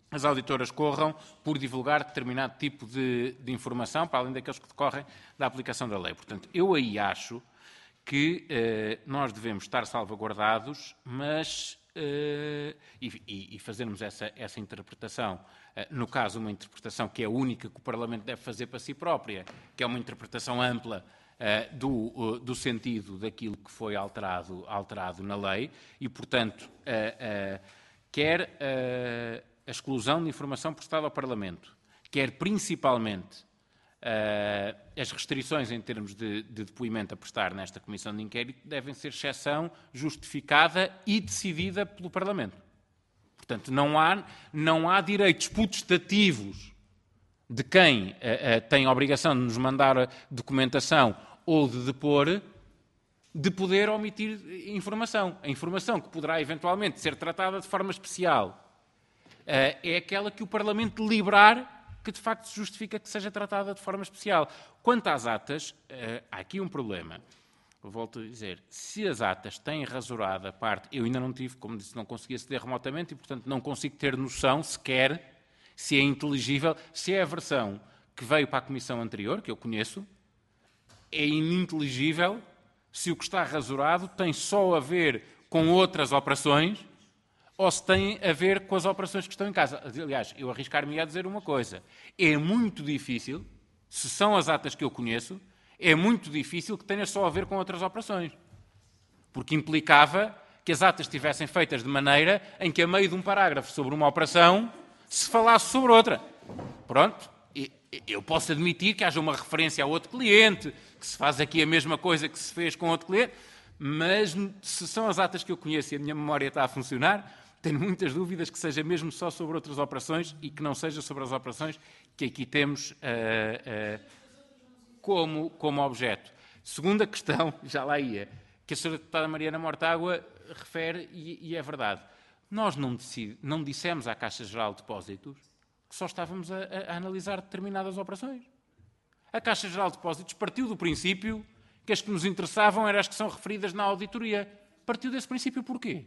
as auditoras corram por divulgar determinado tipo de, de informação, para além daqueles que decorrem da aplicação da lei. Portanto, eu aí acho que eh, nós devemos estar salvaguardados, mas eh, e, e fazermos essa, essa interpretação, eh, no caso uma interpretação que é a única que o Parlamento deve fazer para si própria, que é uma interpretação ampla eh, do, uh, do sentido daquilo que foi alterado, alterado na lei e, portanto, eh, eh, quer eh, a exclusão de informação prestada ao Parlamento, quer principalmente Uh, as restrições em termos de, de depoimento a prestar nesta Comissão de Inquérito devem ser exceção justificada e decidida pelo Parlamento. Portanto, não há, não há direitos potestativos de quem uh, uh, tem a obrigação de nos mandar a documentação ou de depor, de poder omitir informação. A informação que poderá eventualmente ser tratada de forma especial uh, é aquela que o Parlamento deliberar que de facto se justifica que seja tratada de forma especial. Quanto às atas, uh, há aqui um problema. Eu volto a dizer, se as atas têm rasurada a parte, eu ainda não tive, como disse, não consegui aceder remotamente e, portanto, não consigo ter noção sequer se é inteligível, se é a versão que veio para a comissão anterior, que eu conheço, é ininteligível se o que está rasurado tem só a ver com outras operações ou se tem a ver com as operações que estão em casa. Aliás, eu arriscar-me a dizer uma coisa. É muito difícil, se são as atas que eu conheço, é muito difícil que tenha só a ver com outras operações. Porque implicava que as atas estivessem feitas de maneira em que, a meio de um parágrafo sobre uma operação, se falasse sobre outra. Pronto. Eu posso admitir que haja uma referência a outro cliente, que se faz aqui a mesma coisa que se fez com outro cliente, mas se são as atas que eu conheço e a minha memória está a funcionar, tenho muitas dúvidas que seja mesmo só sobre outras operações e que não seja sobre as operações que aqui temos uh, uh, como, como objeto. Segunda questão, já lá ia, que a senhora deputada Mariana Mortágua refere, e, e é verdade. Nós não, decide, não dissemos à Caixa Geral de Depósitos que só estávamos a, a, a analisar determinadas operações. A Caixa Geral de Depósitos partiu do princípio que as que nos interessavam eram as que são referidas na auditoria. Partiu desse princípio porquê?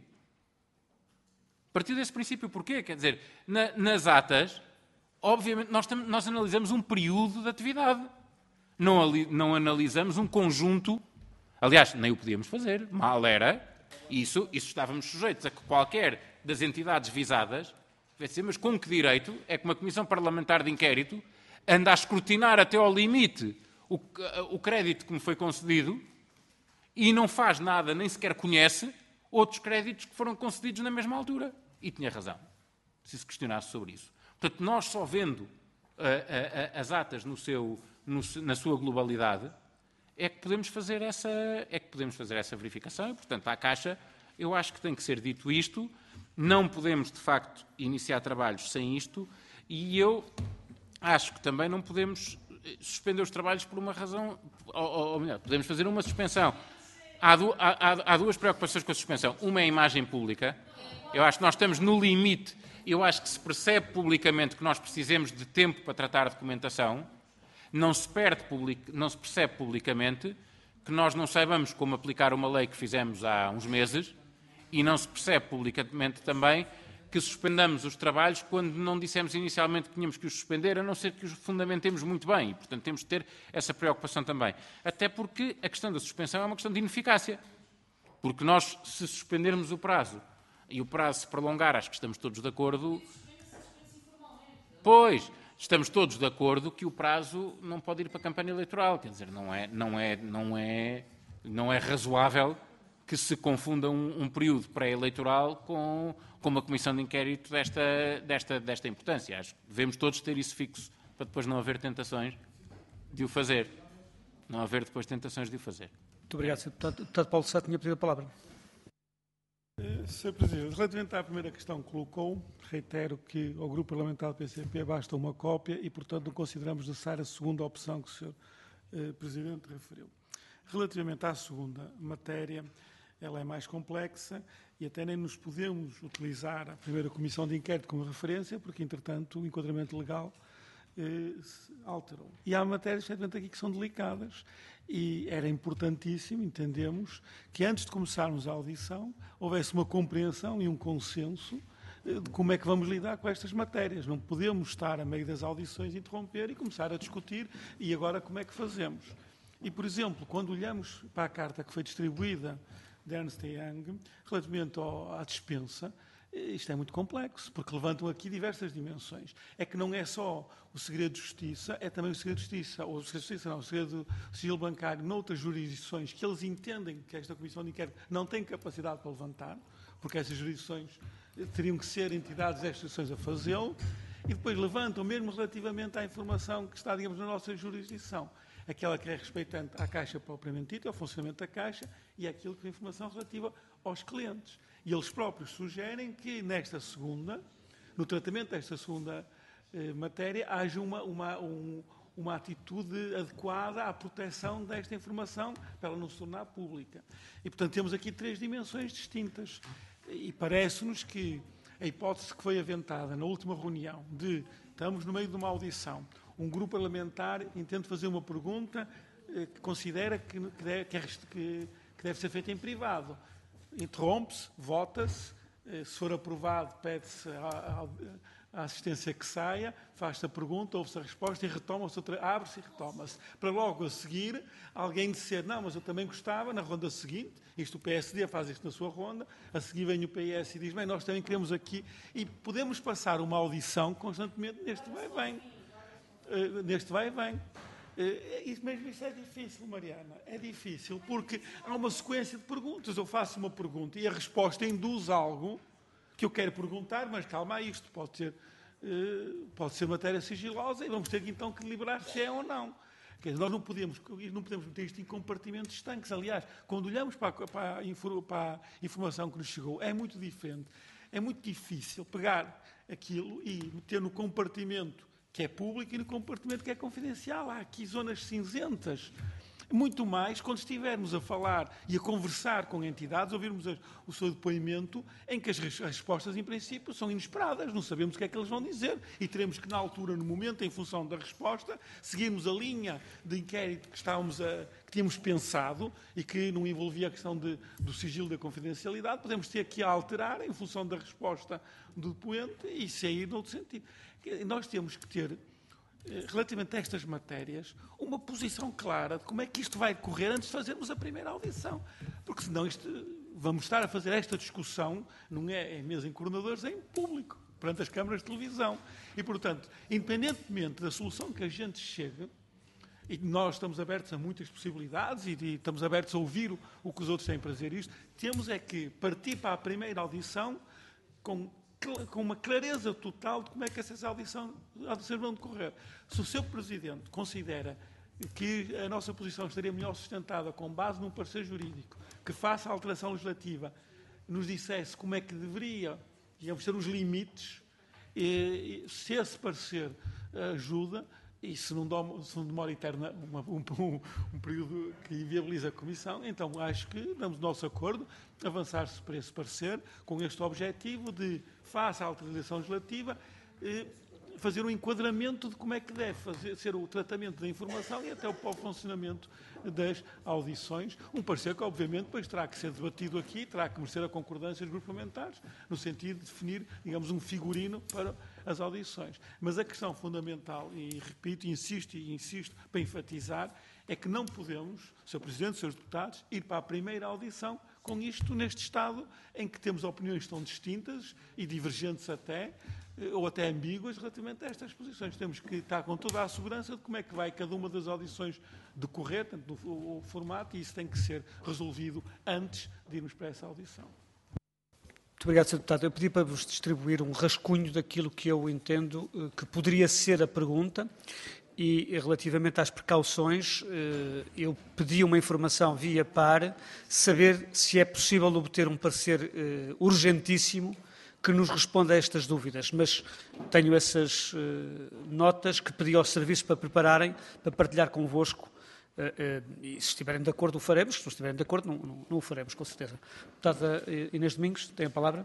Partiu desse princípio porquê? Quer dizer, na, nas atas, obviamente, nós, tam, nós analisamos um período de atividade. Não, ali, não analisamos um conjunto. Aliás, nem o podíamos fazer. Mal era. Isso, isso estávamos sujeitos a que qualquer das entidades visadas, mas com que direito é que uma Comissão Parlamentar de Inquérito anda a escrutinar até ao limite o, o crédito que me foi concedido e não faz nada, nem sequer conhece outros créditos que foram concedidos na mesma altura. E tinha razão, se se questionasse sobre isso. Portanto, nós só vendo uh, uh, uh, as atas no seu, no, na sua globalidade é que podemos fazer essa, é que podemos fazer essa verificação e, portanto, à Caixa, eu acho que tem que ser dito isto. Não podemos, de facto, iniciar trabalhos sem isto e eu acho que também não podemos suspender os trabalhos por uma razão, ou, ou melhor, podemos fazer uma suspensão. Há, du, há, há duas preocupações com a suspensão. Uma é a imagem pública. Eu acho que nós estamos no limite. Eu acho que se percebe publicamente que nós precisamos de tempo para tratar a documentação. Não se, perde public, não se percebe publicamente que nós não saibamos como aplicar uma lei que fizemos há uns meses e não se percebe publicamente também que suspendamos os trabalhos quando não dissemos inicialmente que tínhamos que os suspender, a não ser que os fundamentemos muito bem. E, portanto, temos de ter essa preocupação também. Até porque a questão da suspensão é uma questão de ineficácia. Porque nós, se suspendermos o prazo e o prazo se prolongar, acho que estamos todos de acordo... Pois, estamos todos de acordo que o prazo não pode ir para a campanha eleitoral. Quer dizer, não é, não é, não é, não é razoável que se confunda um, um período pré-eleitoral com, com uma comissão de inquérito desta, desta, desta importância. Acho que devemos todos ter isso fixo para depois não haver tentações de o fazer. Não haver depois tentações de o fazer. Muito obrigado, senhor Deputado. Deputado Paulo Sá tinha pedido a palavra. senhor Presidente, relativamente à primeira questão que colocou, reitero que ao Grupo Parlamentar do P C P basta uma cópia e, portanto, não consideramos necessária a segunda opção que o senhor eh, Presidente referiu. Relativamente à segunda matéria, ela é mais complexa e até nem nos podemos utilizar a primeira comissão de inquérito como referência, porque, entretanto, o enquadramento legal eh, se alterou. E há matérias, efetivamente, aqui que são delicadas e era importantíssimo, entendemos, que antes de começarmos a audição houvesse uma compreensão e um consenso de como é que vamos lidar com estas matérias. Não podemos estar a meio das audições, interromper e começar a discutir e agora como é que fazemos. E, por exemplo, quando olhamos para a carta que foi distribuída de Ernst e Young, relativamente ao, à dispensa, isto é muito complexo, porque levantam aqui diversas dimensões. É que não é só o segredo de justiça, é também o segredo de justiça, ou o segredo de justiça não, o segredo do sigilo bancário noutras jurisdições que eles entendem que esta Comissão de Inquérito não tem capacidade para levantar, porque essas jurisdições teriam que ser entidades destas jurisdições a fazê-lo, e depois levantam mesmo relativamente à informação que está, digamos, na nossa jurisdição. Aquela que é respeitante à Caixa propriamente dita, ao funcionamento da Caixa, e aquilo que é informação relativa aos clientes. E eles próprios sugerem que nesta segunda, no tratamento desta segunda eh, matéria, haja uma, uma, um, uma atitude adequada à proteção desta informação para ela não se tornar pública. E, portanto, temos aqui três dimensões distintas. E parece-nos que a hipótese que foi aventada na última reunião de estamos no meio de uma audição, um grupo parlamentar intenta fazer uma pergunta eh, que considera que, que, deve, que, é, que, que deve ser feita em privado. Interrompe-se, vota-se, eh, se for aprovado, pede-se a, a, a assistência que saia, faz-se a pergunta, ouve-se a resposta e retoma-se, abre-se e retoma-se. Para logo a seguir, alguém dizer, não, mas eu também gostava, na ronda seguinte, isto o P S D faz isto na sua ronda, a seguir vem o P S e diz, bem, nós também queremos aqui, e podemos passar uma audição constantemente neste vai-vem. Uh, neste vai-vem. Uh, isso mesmo isso é difícil, Mariana. É difícil, porque há uma sequência de perguntas. Eu faço uma pergunta e a resposta induz algo que eu quero perguntar, mas calma, isto pode ser, uh, pode ser matéria sigilosa e vamos ter então que deliberar se é ou não. Quer dizer, nós não podemos, não podemos meter isto em compartimentos estanques. Aliás, quando olhamos para a, para, a, para a informação que nos chegou, é muito diferente. É muito difícil pegar aquilo e meter no compartimento que é público e no compartimento que é confidencial. Há aqui zonas cinzentas. Muito mais quando estivermos a falar e a conversar com entidades, ouvirmos o seu depoimento, em que as respostas, em princípio, são inesperadas. Não sabemos o que é que eles vão dizer e teremos que, na altura, no momento, em função da resposta, seguirmos a linha de inquérito que, estávamos a, que tínhamos pensado e que não envolvia a questão de, do sigilo da confidencialidade. Podemos ter que alterar em função da resposta do depoente e sair noutro sentido. Nós temos que ter, relativamente a estas matérias, uma posição clara de como é que isto vai decorrer antes de fazermos a primeira audição. Porque senão isto, vamos estar a fazer esta discussão, não é em mesa em coordenadores, é em público, perante as câmaras de televisão. E, portanto, independentemente da solução que a gente chegue, e nós estamos abertos a muitas possibilidades e, e estamos abertos a ouvir o, o que os outros têm para dizer isto, temos é que partir para a primeira audição com com uma clareza total de como é que essas audições, audições vão decorrer. Se o seu Presidente considera que a nossa posição estaria melhor sustentada com base num parecer jurídico, que faça a alteração legislativa, nos dissesse como é que deveria, digamos, ser os limites, e, e, se esse parecer ajuda, e se não, dom, se não demora eterna, uma, um, um, um período que inviabiliza a Comissão, então acho que damos o nosso acordo, avançar-se para esse parecer, com este objetivo de, face à alteração legislativa, eh, fazer um enquadramento de como é que deve fazer, ser o tratamento da informação e até o próprio funcionamento das audições. Um parecer que, obviamente, depois terá que ser debatido aqui, terá que merecer a concordância dos grupos parlamentares, no sentido de definir, digamos, um figurino para as audições. Mas a questão fundamental, e repito, insisto e insisto para enfatizar, é que não podemos, senhor Presidente, senhores deputados, ir para a primeira audição com isto neste estado em que temos opiniões tão distintas e divergentes até, ou até ambíguas relativamente a estas posições. Temos que estar com toda a segurança de como é que vai cada uma das audições decorrer, tanto o, o formato, e isso tem que ser resolvido antes de irmos para essa audição. Muito obrigado, senhor Deputado. Eu pedi para vos distribuir um rascunho daquilo que eu entendo que poderia ser a pergunta e, relativamente às precauções, eu pedi uma informação via P A R, saber se é possível obter um parecer urgentíssimo que nos responda a estas dúvidas, mas tenho essas uh, notas que pedi ao Serviço para prepararem, para partilhar convosco, uh, uh, e se estiverem de acordo o faremos, se não estiverem de acordo não, não, não o faremos, com certeza. Deputada Inês Domingos, tem a palavra.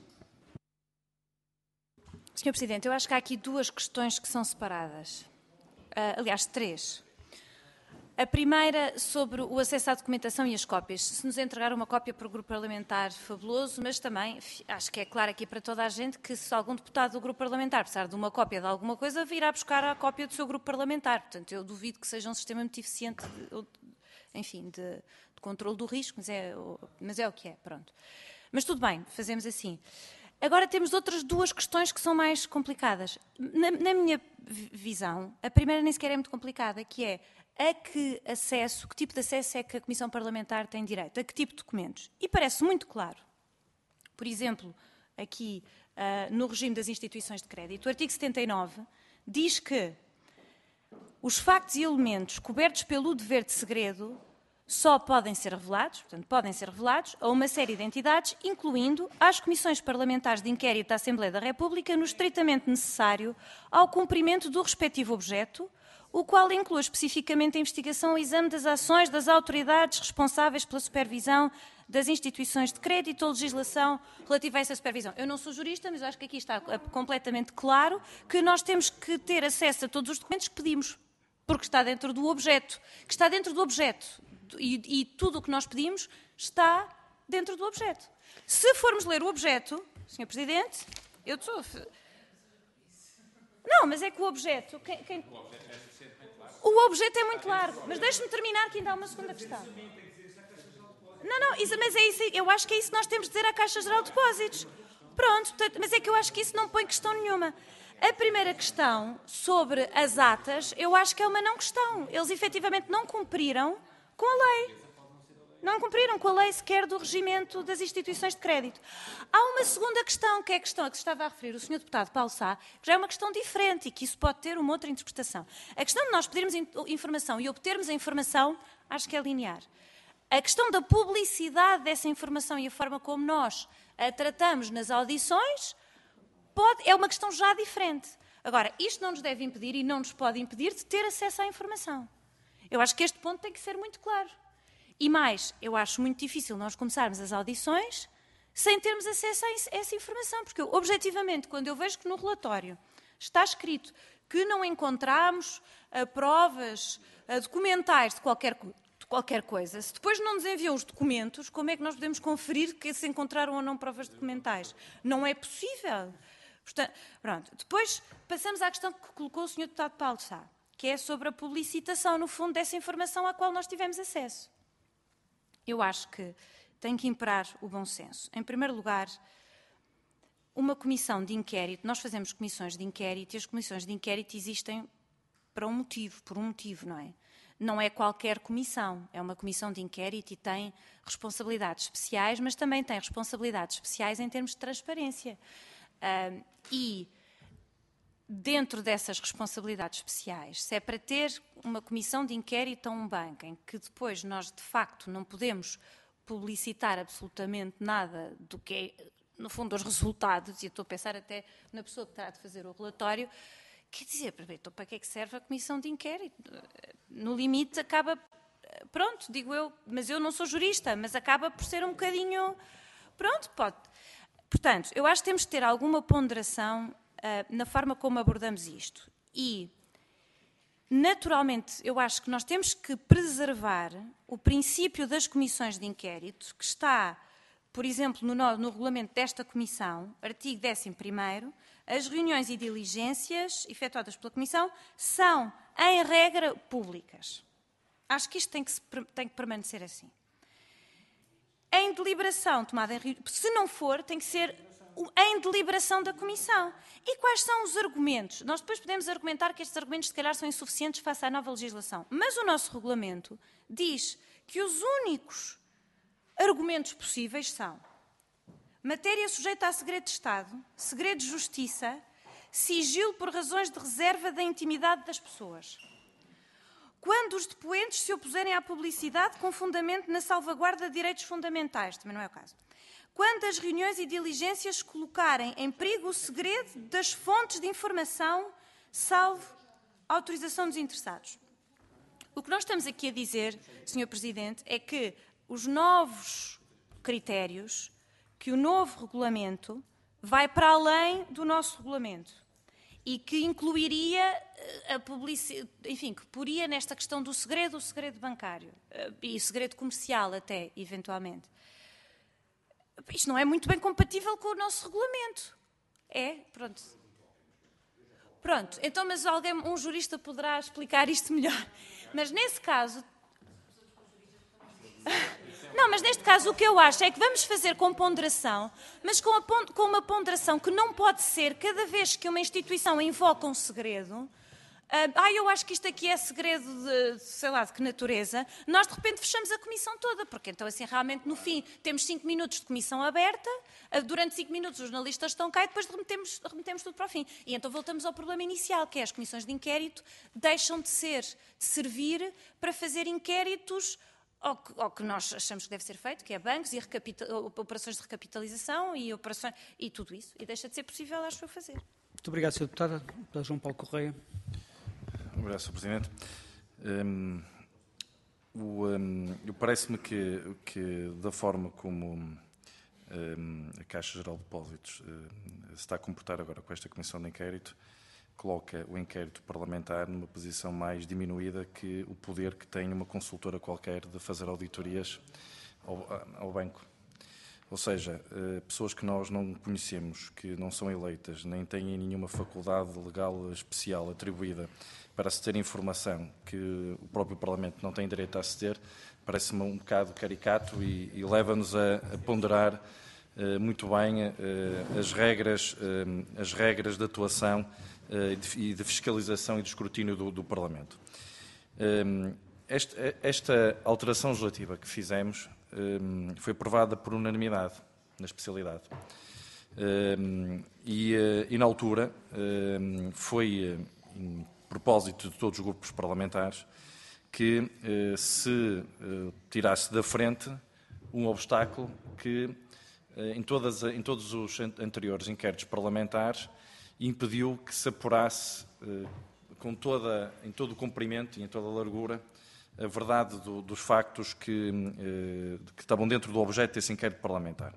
senhor Presidente, eu acho que há aqui duas questões que são separadas, uh, aliás, três. A primeira sobre o acesso à documentação e as cópias. Se nos entregar uma cópia para o grupo parlamentar, fabuloso, mas também acho que é claro aqui para toda a gente que se algum deputado do grupo parlamentar precisar de uma cópia de alguma coisa, virá buscar a cópia do seu grupo parlamentar. Portanto, eu duvido que seja um sistema muito eficiente, de, enfim, de, de controle do risco, mas é, mas é o que é, pronto. Mas tudo bem, fazemos assim. Agora temos outras duas questões que são mais complicadas. Na, na minha visão, a primeira nem sequer é muito complicada, que é a que acesso, que tipo de acesso é que a Comissão Parlamentar tem direito, a que tipo de documentos. E parece muito claro, por exemplo, aqui uh, no regime das instituições de crédito, o artigo setenta e nove diz que os factos e elementos cobertos pelo dever de segredo só podem ser revelados, portanto, podem ser revelados a uma série de entidades, incluindo às comissões parlamentares de inquérito da Assembleia da República, no estritamente necessário ao cumprimento do respectivo objeto, o qual inclui especificamente a investigação ou exame das ações das autoridades responsáveis pela supervisão das instituições de crédito ou legislação relativa a essa supervisão. Eu não sou jurista, mas eu acho que aqui está completamente claro que nós temos que ter acesso a todos os documentos que pedimos, porque está dentro do objeto, que está dentro do objeto, e, e tudo o que nós pedimos está dentro do objeto. Se formos ler o objeto, senhor Presidente, eu sou... Não, mas é que o objeto... Quem, quem... O objeto é muito largo, mas deixe-me terminar que ainda há uma segunda questão. Não, não, isso, mas é isso, eu acho que é isso que nós temos de dizer à Caixa Geral de Depósitos. Pronto, mas é que eu acho que isso não põe questão nenhuma. A primeira questão sobre as atas, eu acho que é uma não questão. Eles efetivamente não cumpriram com a lei. Não cumpriram com a lei sequer do regimento das instituições de crédito. Há uma segunda questão, que é a questão a que se estava a referir o senhor deputado Paulo Sá, que já é uma questão diferente e que isso pode ter uma outra interpretação. A questão de nós pedirmos informação e obtermos a informação, acho que é linear. A questão da publicidade dessa informação e a forma como nós a tratamos nas audições pode, é uma questão já diferente. Agora, isto não nos deve impedir e não nos pode impedir de ter acesso à informação. Eu acho que este ponto tem que ser muito claro. E mais, eu acho muito difícil nós começarmos as audições sem termos acesso a essa informação, porque eu, objetivamente, quando eu vejo que no relatório está escrito que não encontramos uh, provas uh, documentais de qualquer, de qualquer coisa, se depois não nos enviam os documentos, como é que nós podemos conferir que se encontraram ou não provas documentais? Não é possível. Portanto, pronto. Depois passamos à questão que colocou o senhor deputado Paulo Sá, que é sobre a publicitação, no fundo, dessa informação à qual nós tivemos acesso. Eu acho que tem que imperar o bom senso. Em primeiro lugar, uma comissão de inquérito, nós fazemos comissões de inquérito e as comissões de inquérito existem para um motivo, por um motivo, não é? Não é qualquer comissão, é uma comissão de inquérito e tem responsabilidades especiais, mas também tem responsabilidades especiais em termos de transparência. Uh, e dentro dessas responsabilidades especiais, se é para ter uma comissão de inquérito a um banco, em que depois nós, de facto, não podemos publicitar absolutamente nada do que é, no fundo, os resultados, e eu estou a pensar até na pessoa que terá de fazer o relatório, quer dizer, então, para que é que serve a comissão de inquérito? No limite, acaba... Pronto, digo eu, mas eu não sou jurista, mas acaba por ser um bocadinho... Pronto, pode... Portanto, eu acho que temos que ter alguma ponderação uh, na forma como abordamos isto. E, naturalmente, eu acho que nós temos que preservar o princípio das comissões de inquérito, que está, por exemplo, no, no regulamento desta comissão, artigo décimo primeiro, as reuniões e diligências efetuadas pela comissão são, em regra, públicas. Acho que isto tem que, se, tem que permanecer assim. Em deliberação tomada em reunião, se não for, tem que ser em deliberação da Comissão. E quais são os argumentos? Nós depois podemos argumentar que estes argumentos, se calhar, são insuficientes face à nova legislação. Mas o nosso regulamento diz que os únicos argumentos possíveis são matéria sujeita a segredo de Estado, segredo de justiça, sigilo por razões de reserva da intimidade das pessoas. Quando os depoentes se opuserem à publicidade com fundamento na salvaguarda de direitos fundamentais, também não é o caso. Quando as reuniões e diligências colocarem em perigo o segredo das fontes de informação, salvo autorização dos interessados. O que nós estamos aqui a dizer, senhor Presidente, é que os novos critérios, que o novo regulamento vai para além do nosso regulamento e que incluiria a publicidade, enfim, que poria nesta questão do segredo, o segredo bancário e o segredo comercial até, eventualmente. Isto não é muito bem compatível com o nosso regulamento. É? Pronto. Pronto, então, mas alguém, um jurista poderá explicar isto melhor. Mas nesse caso... Não, mas neste caso o que eu acho é que vamos fazer com ponderação, mas com, a, com uma ponderação que não pode ser, cada vez que uma instituição invoca um segredo... Uh, ah, eu acho que isto aqui é segredo de, sei lá, de que natureza, nós de repente fechamos a comissão toda, porque então assim realmente no fim temos cinco minutos de comissão aberta, uh, durante cinco minutos os jornalistas estão cá e depois remetemos, remetemos tudo para o fim. E então voltamos ao problema inicial, que é as comissões de inquérito deixam de ser, de servir para fazer inquéritos ao que, ao que nós achamos que deve ser feito, que é bancos e operações de recapitalização e, operações, e tudo isso, e deixa de ser possível, acho eu, fazer. Muito obrigado, senhor Deputado. Deputado João Paulo Correia. Obrigado, senhor Presidente. Um, um, Parece-me que, que, da forma como um, a Caixa Geral de Depósitos um, se está a comportar agora com esta Comissão de Inquérito, coloca o inquérito parlamentar numa posição mais diminuída que o poder que tem uma consultora qualquer de fazer auditorias ao, ao banco. Ou seja, pessoas que nós não conhecemos, que não são eleitas, nem têm nenhuma faculdade legal especial atribuída para aceder a informação que o próprio Parlamento não tem direito a aceder, parece-me um bocado caricato e, e leva-nos a, a ponderar uh, muito bem uh, as regras, uh, as regras de atuação uh, de, e de fiscalização e de escrutínio do, do Parlamento. Um, esta, esta alteração legislativa que fizemos um, foi aprovada por unanimidade na especialidade. Um, e, uh, e na altura um, foi um, propósito de todos os grupos parlamentares que eh, se eh, tirasse da frente um obstáculo que eh, em, todas, em todos os anteriores inquéritos parlamentares impediu que se apurasse eh, com toda, em todo o comprimento e em toda a largura a verdade do, dos factos que, eh, que estavam dentro do objeto desse inquérito parlamentar.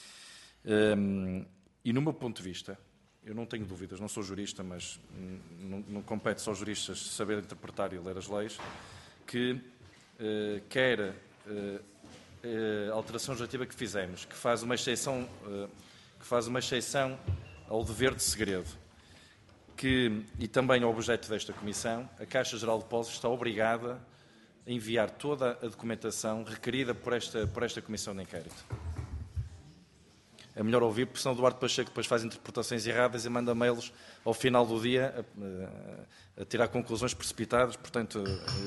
Um, e no meu ponto de vista, eu não tenho dúvidas, não sou jurista, mas não, não compete só aos juristas saber interpretar e ler as leis, que eh, quer eh, a alteração legislativa que fizemos, que faz uma exceção, eh, que faz uma exceção ao dever de segredo, que, e também ao objeto desta Comissão, a Caixa Geral de Depósitos está obrigada a enviar toda a documentação requerida por esta, por esta Comissão de Inquérito. É melhor ouvir, porque senão o Duarte Pacheco depois faz interpretações erradas e manda mails ao final do dia a, a, a tirar conclusões precipitadas. Portanto,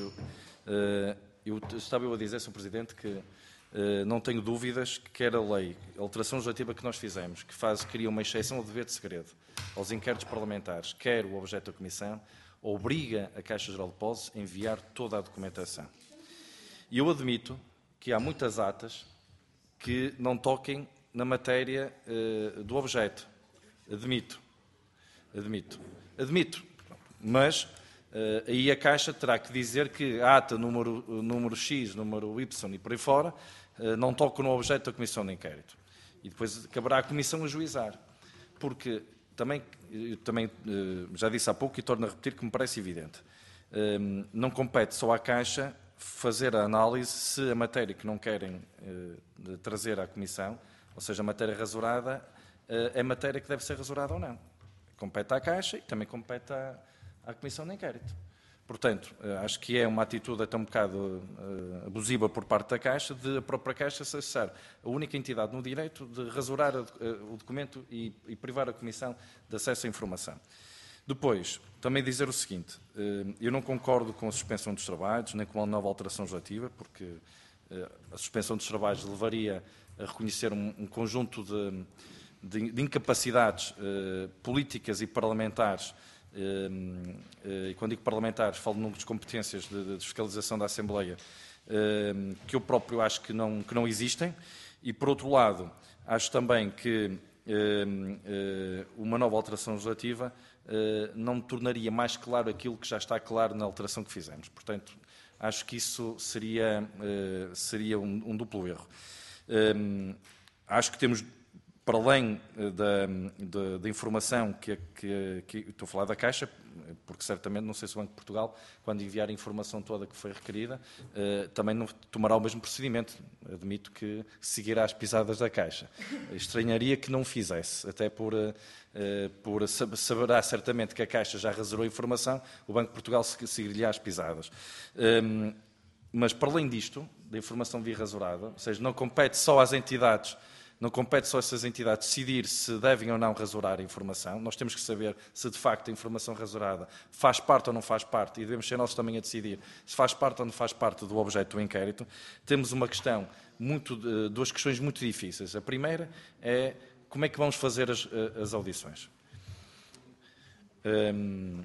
eu, eu estava eu a dizer, senhor Presidente, que não tenho dúvidas que quer a lei, a alteração legislativa que nós fizemos, que faz, cria uma exceção ao dever de segredo aos inquéritos parlamentares, quer o objeto da Comissão, obriga a Caixa Geral de Depósitos a enviar toda a documentação. E eu admito que há muitas atas que não toquem na matéria uh, do objeto. Admito. Admito. Admito. Mas uh, aí a Caixa terá que dizer que a ata número, número X, número Y e por aí fora uh, não toca no objeto da Comissão de Inquérito. E depois caberá à Comissão ajuizar. Porque também, eu também uh, já disse há pouco e torno a repetir que me parece evidente. Uh, não compete só à Caixa fazer a análise se a matéria que não querem uh, trazer à Comissão, ou seja, a matéria rasurada, é matéria que deve ser rasurada ou não. Compete à Caixa e também compete à, à Comissão de Inquérito. Portanto, acho que é uma atitude até um bocado uh, abusiva por parte da Caixa, de a própria Caixa se achar a única entidade no direito de rasurar a, uh, o documento e, e privar a Comissão de acesso à informação. Depois, também dizer o seguinte, uh, eu não concordo com a suspensão dos trabalhos, nem com a nova alteração legislativa, porque uh, a suspensão dos trabalhos levaria a reconhecer um, um conjunto de, de, de incapacidades eh, políticas e parlamentares, eh, eh, e quando digo parlamentares, falo de números de competências de, de fiscalização da Assembleia, eh, que eu próprio acho que não, que não existem, e por outro lado, acho também que eh, eh, uma nova alteração legislativa eh, não tornaria mais claro aquilo que já está claro na alteração que fizemos. Portanto, acho que isso seria, eh, seria um, um duplo erro. Um, acho que temos para além da, da, da informação que, que, que estou a falar da Caixa, porque certamente não sei se o Banco de Portugal, quando enviar a informação toda que foi requerida, eh, também não tomará o mesmo procedimento. Admito que seguirá as pisadas da Caixa. Estranharia que não fizesse, até por, eh, por saberá certamente que a Caixa já reservou a informação, o Banco de Portugal seguiria as pisadas. Eh, mas, para além disto, da informação via rasurada, ou seja, não compete só às entidades, não compete só a essas entidades decidir se devem ou não rasurar a informação. Nós temos que saber se, de facto, a informação rasurada faz parte ou não faz parte, e devemos ser nós também a decidir se faz parte ou não faz parte do objeto do inquérito. Temos uma questão, muito, duas questões muito difíceis. A primeira é como é que vamos fazer as, as audições. Hum,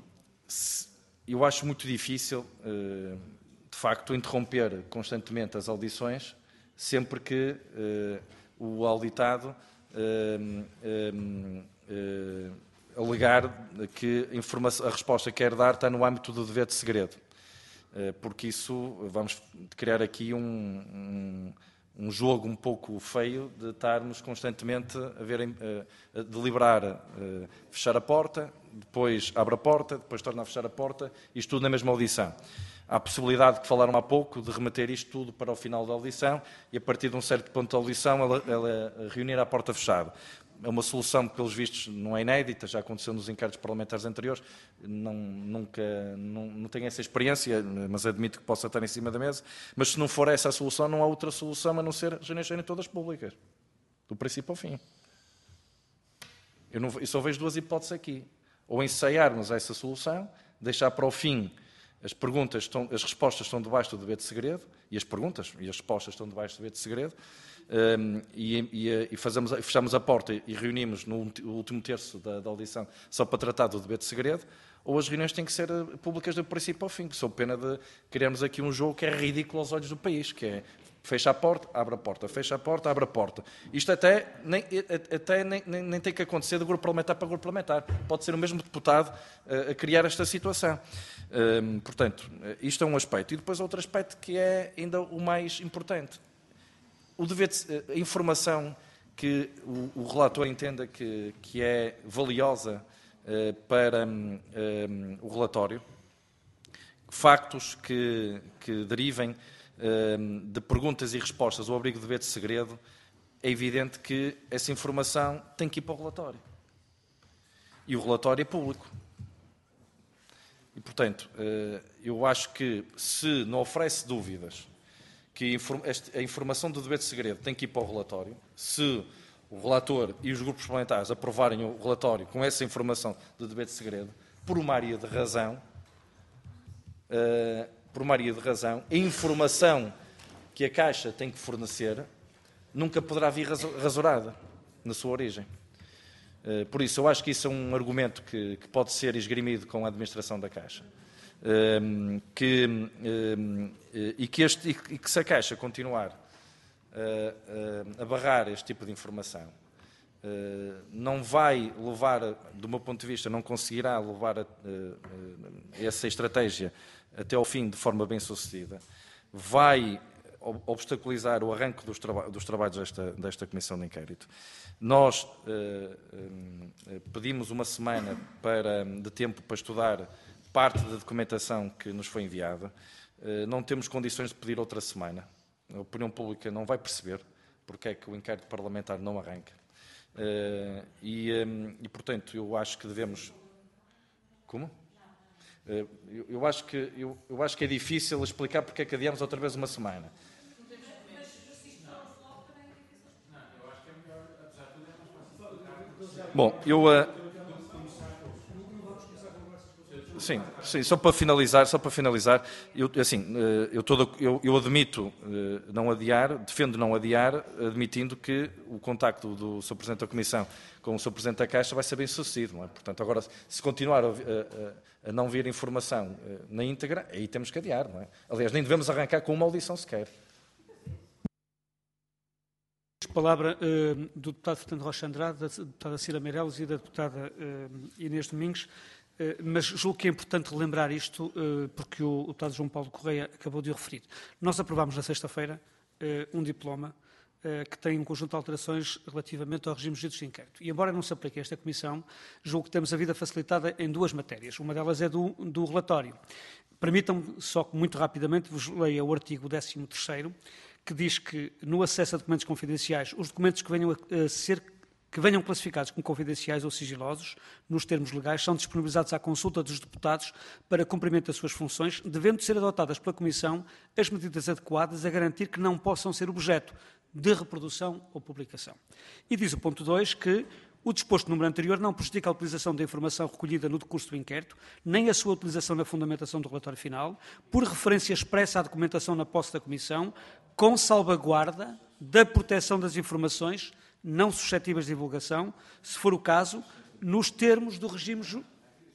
eu acho muito difícil, de facto, interromper constantemente as audições sempre que o auditado uh, uh, uh, alegar que a, informação, a resposta que quer dar está no âmbito do dever de segredo, uh, porque isso vamos criar aqui um, um, um jogo um pouco feio de estarmos constantemente a, ver, uh, a deliberar, uh, fechar a porta, depois abre a porta, depois torna a fechar a porta, isto tudo na mesma audição. Há a possibilidade, que falaram há pouco, de remeter isto tudo para o final da audição e, a partir de um certo ponto da audição, ela, ela reunir à porta fechada. É uma solução que, pelos vistos, não é inédita, já aconteceu nos inquéritos parlamentares anteriores, não, nunca, não, não tenho essa experiência, mas admito que possa estar em cima da mesa. Mas, se não for essa a solução, não há outra solução a não ser reuniões serem todas públicas, do princípio ao fim. Eu, não, eu só vejo duas hipóteses aqui. Ou ensaiarmos essa solução, deixar para o fim. As perguntas estão, as respostas estão debaixo do dever de segredo, e as perguntas e as respostas estão debaixo do dever de segredo, um, e, e, e fazemos, fechamos a porta e reunimos no último terço da, da audição só para tratar do dever de segredo, ou as reuniões têm que ser públicas do princípio ao fim, que sou pena de criarmos aqui um jogo que é ridículo aos olhos do país, que é fecha a porta, abre a porta, fecha a porta, abre a porta. Isto até, nem, até nem, nem, nem tem que acontecer de grupo parlamentar para grupo parlamentar. Pode ser o mesmo deputado uh, a criar esta situação. Um, portanto, isto é um aspecto. E depois outro aspecto que é ainda o mais importante. O dever de, a informação que o, o relator entenda que, que é valiosa uh, para um, um, o relatório, factos que, que derivem de perguntas e respostas ao abrigo do dever de segredo, é evidente que essa informação tem que ir para o relatório. E o relatório é público. E, portanto, eu acho que, se não oferece dúvidas que a informação do dever de segredo tem que ir para o relatório, se o relator e os grupos parlamentares aprovarem o relatório com essa informação do dever de segredo, por uma área de razão, por uma área de razão, a informação que a Caixa tem que fornecer nunca poderá vir rasurada na sua origem. Por isso, eu acho que isso é um argumento que, que pode ser esgrimido com a administração da Caixa. Que, e, que este, e que se a Caixa continuar a, a barrar este tipo de informação, não vai levar, do meu ponto de vista, não conseguirá levar a, a, a essa estratégia até ao fim de forma bem sucedida, vai obstaculizar o arranque dos, traba dos trabalhos desta, desta Comissão de Inquérito. Nós eh, eh, pedimos uma semana para, de tempo para estudar parte da documentação que nos foi enviada. Eh, não temos condições de pedir outra semana. A opinião pública não vai perceber porque é que o inquérito parlamentar não arranca. Eh, e, eh, e, portanto, eu acho que devemos... Como? Eu, eu, acho que, eu, eu acho que é difícil explicar porque é que adiamos outra vez uma semana. Bom, eu... Uh, sim, sim, só para finalizar, só para finalizar, eu, assim, eu, todo, eu, eu admito não adiar, defendo não adiar, admitindo que o contacto do senhor Presidente da Comissão com o senhor Presidente da Caixa vai ser bem sucedido, não é? Portanto, agora, se continuar a, a, a não vir informação na íntegra, aí temos que adiar, não é? Aliás, nem devemos arrancar com uma audição sequer. Palavra uh, do deputado Fernando Rocha Andrade, da deputada Cira Meireles e da deputada uh, Inês Domingos, uh, mas julgo que é importante relembrar isto, uh, porque o, o deputado João Paulo Correia acabou de o referir. Nós aprovámos na sexta-feira uh, um diploma que tem um conjunto de alterações relativamente ao regime de juízes de inquérito. E, embora não se aplique a esta Comissão, julgo que temos a vida facilitada em duas matérias. Uma delas é do, do relatório. Permitam-me só que, muito rapidamente, vos leia o artigo décimo terceiro, que diz que, no acesso a documentos confidenciais, os documentos que venham a, a ser que venham classificados como confidenciais ou sigilosos, nos termos legais, são disponibilizados à consulta dos deputados para cumprimento das suas funções, devendo ser adotadas pela Comissão as medidas adequadas a garantir que não possam ser objeto de reprodução ou publicação. E diz o ponto dois que o disposto no número anterior não prejudica a utilização da informação recolhida no decurso do inquérito, nem a sua utilização na fundamentação do relatório final, por referência expressa à documentação na posse da Comissão, com salvaguarda da proteção das informações não suscetíveis de divulgação, se for o caso, nos termos do regime ju...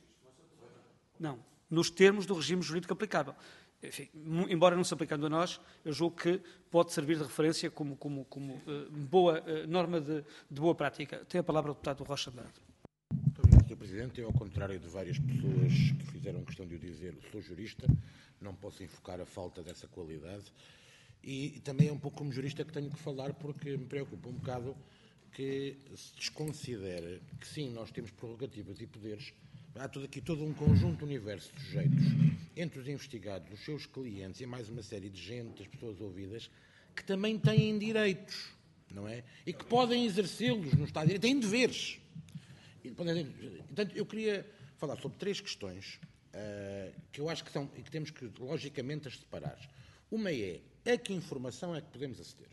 não, nos termos do regime jurídico aplicável. Enfim, embora não se aplicando a nós, eu julgo que pode servir de referência como, como, como uh, boa uh, norma de, de boa prática. Tem a palavra o deputado Rocha Andrade. Muito obrigado, senhor Presidente. Eu, ao contrário de várias pessoas que fizeram questão de o dizer, sou jurista, não posso enfocar a falta dessa qualidade. E, e também é um pouco como jurista que tenho que falar, porque me preocupa um bocado que se desconsidere que sim, nós temos prerrogativas e poderes. Há todo aqui todo um conjunto de universo de sujeitos, entre os investigados, os seus clientes e mais uma série de gente, as pessoas ouvidas, que também têm direitos, não é? E que podem exercê-los no Estado de Direito, têm deveres. E, portanto, eu queria falar sobre três questões uh, que eu acho que são e que temos que, logicamente, as separar. Uma é a que informação é que podemos aceder.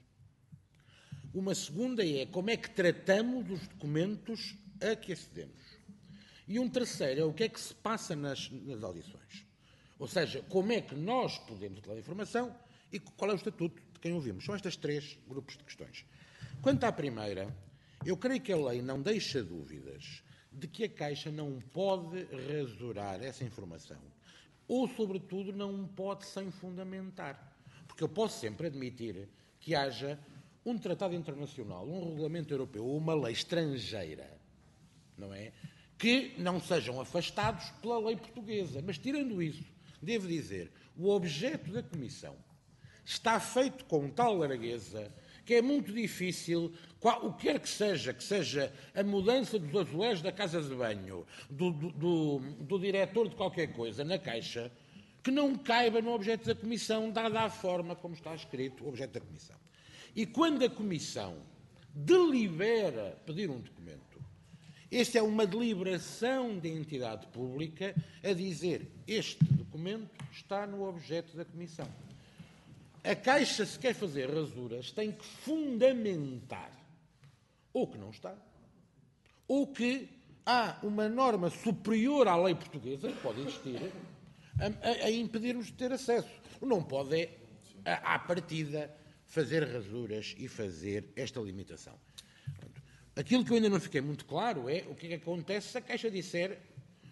Uma segunda é como é que tratamos os documentos a que acedemos. E um terceiro é o que é que se passa nas, nas audições. Ou seja, como é que nós podemos utilizar a informação e qual é o estatuto de quem ouvimos. São estes três grupos de questões. Quanto à primeira, eu creio que a lei não deixa dúvidas de que a Caixa não pode rasurar essa informação. Ou, sobretudo, não pode sem fundamentar. Porque eu posso sempre admitir que haja um tratado internacional, um regulamento europeu ou uma lei estrangeira, não é? Que não sejam afastados pela lei portuguesa. Mas, tirando isso, devo dizer, o objeto da Comissão está feito com tal largueza que é muito difícil, o que quer que seja, que seja a mudança dos azulejos da casa de banho, do, do, do, do diretor de qualquer coisa na Caixa, que não caiba no objeto da Comissão, dada a forma como está escrito o objeto da Comissão. E quando a Comissão delibera pedir um documento, esta é uma deliberação de entidade pública a dizer este documento está no objeto da Comissão. A Caixa, se quer fazer rasuras, tem que fundamentar ou que não está, ou que há uma norma superior à lei portuguesa, que pode existir, a, a, a impedir-nos de ter acesso. Não pode, é, a, à partida, fazer rasuras e fazer esta limitação. Aquilo que eu ainda não fiquei muito claro é o que é que acontece se a Caixa disser uh,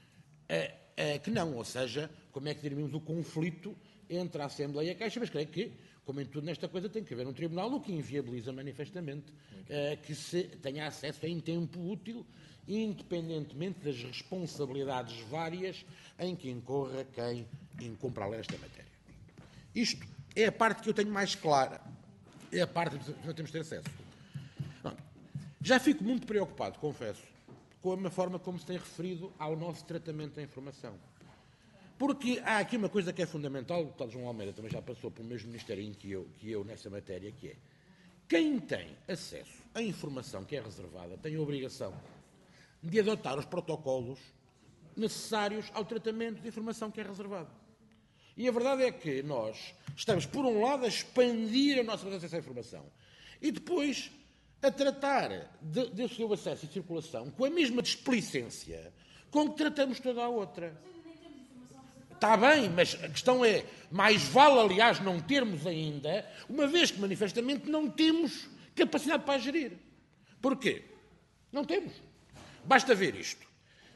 uh, que não, ou seja, como é que dirimos o conflito entre a Assembleia e a Caixa, mas creio que, como em tudo nesta coisa, tem que haver um tribunal, o que inviabiliza manifestamente uh, que se tenha acesso em tempo útil, independentemente das responsabilidades várias em que incorra quem incumpra a lei nesta matéria. Isto é a parte que eu tenho mais clara, é a parte que nós temos de ter acesso. Já fico muito preocupado, confesso, com a forma como se tem referido ao nosso tratamento da informação. Porque há aqui uma coisa que é fundamental, o deputado João Almeida também já passou pelo mesmo ministério que eu, que eu nessa matéria, que é quem tem acesso à informação que é reservada tem a obrigação de adotar os protocolos necessários ao tratamento de informação que é reservada. E a verdade é que nós estamos, por um lado, a expandir a nossa acesso à informação e depois a tratar de, de seu acesso e circulação com a mesma displicência com que tratamos toda a outra. Está bem, mas a questão é, mais vale, aliás, não termos ainda, uma vez que manifestamente não temos capacidade para gerir. Porquê? Não temos. Basta ver isto.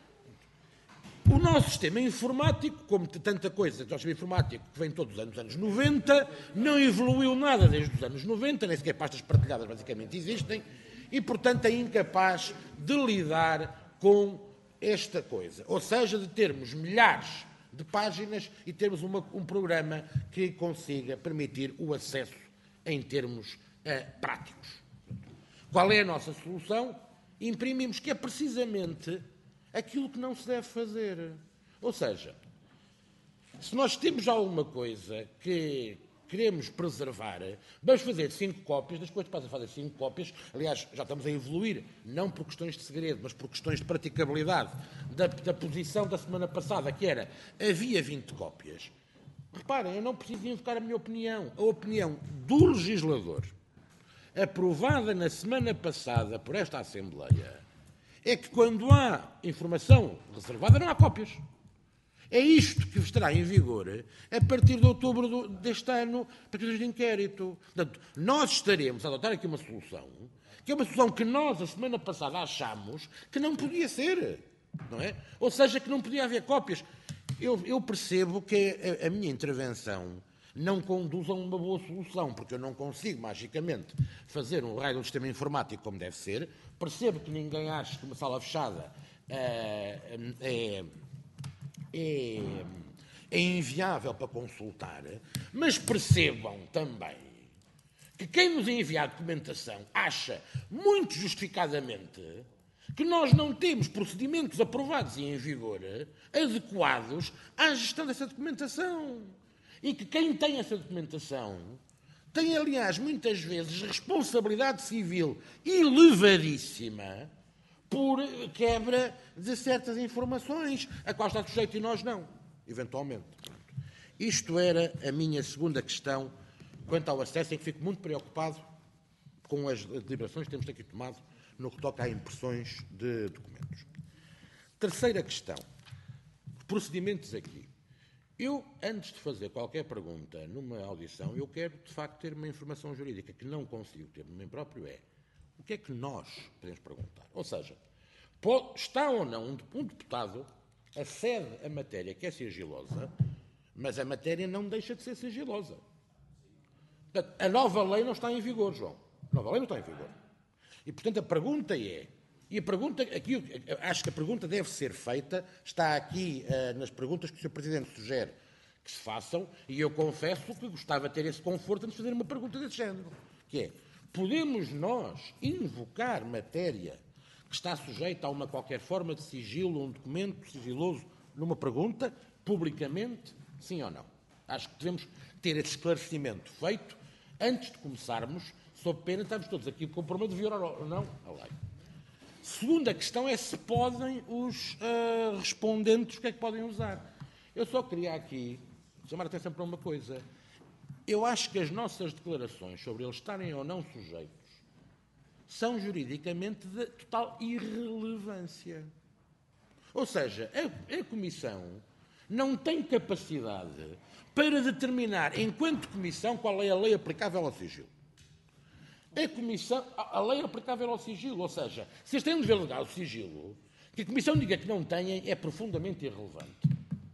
O nosso sistema informático, como tanta coisa, o nosso sistema informático que vem todos os anos, anos noventa, não evoluiu nada desde os anos noventa, nem sequer pastas partilhadas basicamente existem, e, portanto, é incapaz de lidar com esta coisa. Ou seja, de termos milhares de páginas e termos uma, um programa que consiga permitir o acesso em termos uh, práticos. Qual é a nossa solução? Imprimimos que é precisamente aquilo que não se deve fazer. Ou seja, se nós temos alguma coisa que queremos preservar, vamos fazer cinco cópias, das coisas passam a fazer cinco cópias, aliás, já estamos a evoluir, não por questões de segredo, mas por questões de praticabilidade da, da posição da semana passada, que era, havia vinte cópias. Reparem, eu não preciso invocar a minha opinião, a opinião do legislador, aprovada na semana passada por esta Assembleia, é que quando há informação reservada não há cópias. É isto que estará em vigor a partir de outubro do, deste ano, para questões de inquérito. Portanto, nós estaremos a adotar aqui uma solução, que é uma solução que nós, a semana passada, achámos que não podia ser. Não é? Ou seja, que não podia haver cópias. Eu, eu percebo que a, a minha intervenção não conduz a uma boa solução, porque eu não consigo, magicamente, fazer um raio do sistema informático como deve ser. Percebo que ninguém acha que uma sala fechada é... é É, é inviável para consultar, mas percebam também que quem nos envia a documentação acha, muito justificadamente, que nós não temos procedimentos aprovados e em vigor adequados à gestão dessa documentação. E que quem tem essa documentação tem, aliás, muitas vezes, responsabilidade civil elevadíssima por quebra de certas informações, a qual está sujeito e nós não, eventualmente. Isto era a minha segunda questão quanto ao acesso, em que fico muito preocupado com as deliberações que temos aqui tomado no que toca a impressões de documentos. Terceira questão. Procedimentos aqui. Eu, antes de fazer qualquer pergunta numa audição, eu quero, de facto, ter uma informação jurídica que não consigo ter no meu próprio é o que é que nós podemos perguntar? Ou seja, pode, está ou não um, um deputado acede a matéria que é sigilosa, mas a matéria não deixa de ser sigilosa. Portanto, a nova lei não está em vigor, João. A nova lei não está em vigor. E, portanto, a pergunta é, e a pergunta, aqui, acho que a pergunta deve ser feita, está aqui uh, nas perguntas que o senhor Presidente sugere que se façam, e eu confesso que gostava de ter esse conforto de fazer uma pergunta desse género, que é: podemos nós invocar matéria que está sujeita a uma qualquer forma de sigilo, um documento sigiloso, numa pergunta, publicamente, sim ou não? Acho que devemos ter esse esclarecimento feito antes de começarmos, sob pena de estarmos todos aqui com o problema de violar ou não a lei. Segunda questão é se podem os uh, respondentes, o que é que podem usar. Eu só queria aqui chamar a atenção para uma coisa. Eu acho que as nossas declarações sobre eles estarem ou não sujeitos são juridicamente de total irrelevância. Ou seja, a, a Comissão não tem capacidade para determinar, enquanto Comissão, qual é a lei aplicável ao sigilo. A Comissão, a, a lei aplicável ao sigilo, ou seja, se eles têm um dever legal ao sigilo, que a Comissão diga que não têm, é profundamente irrelevante.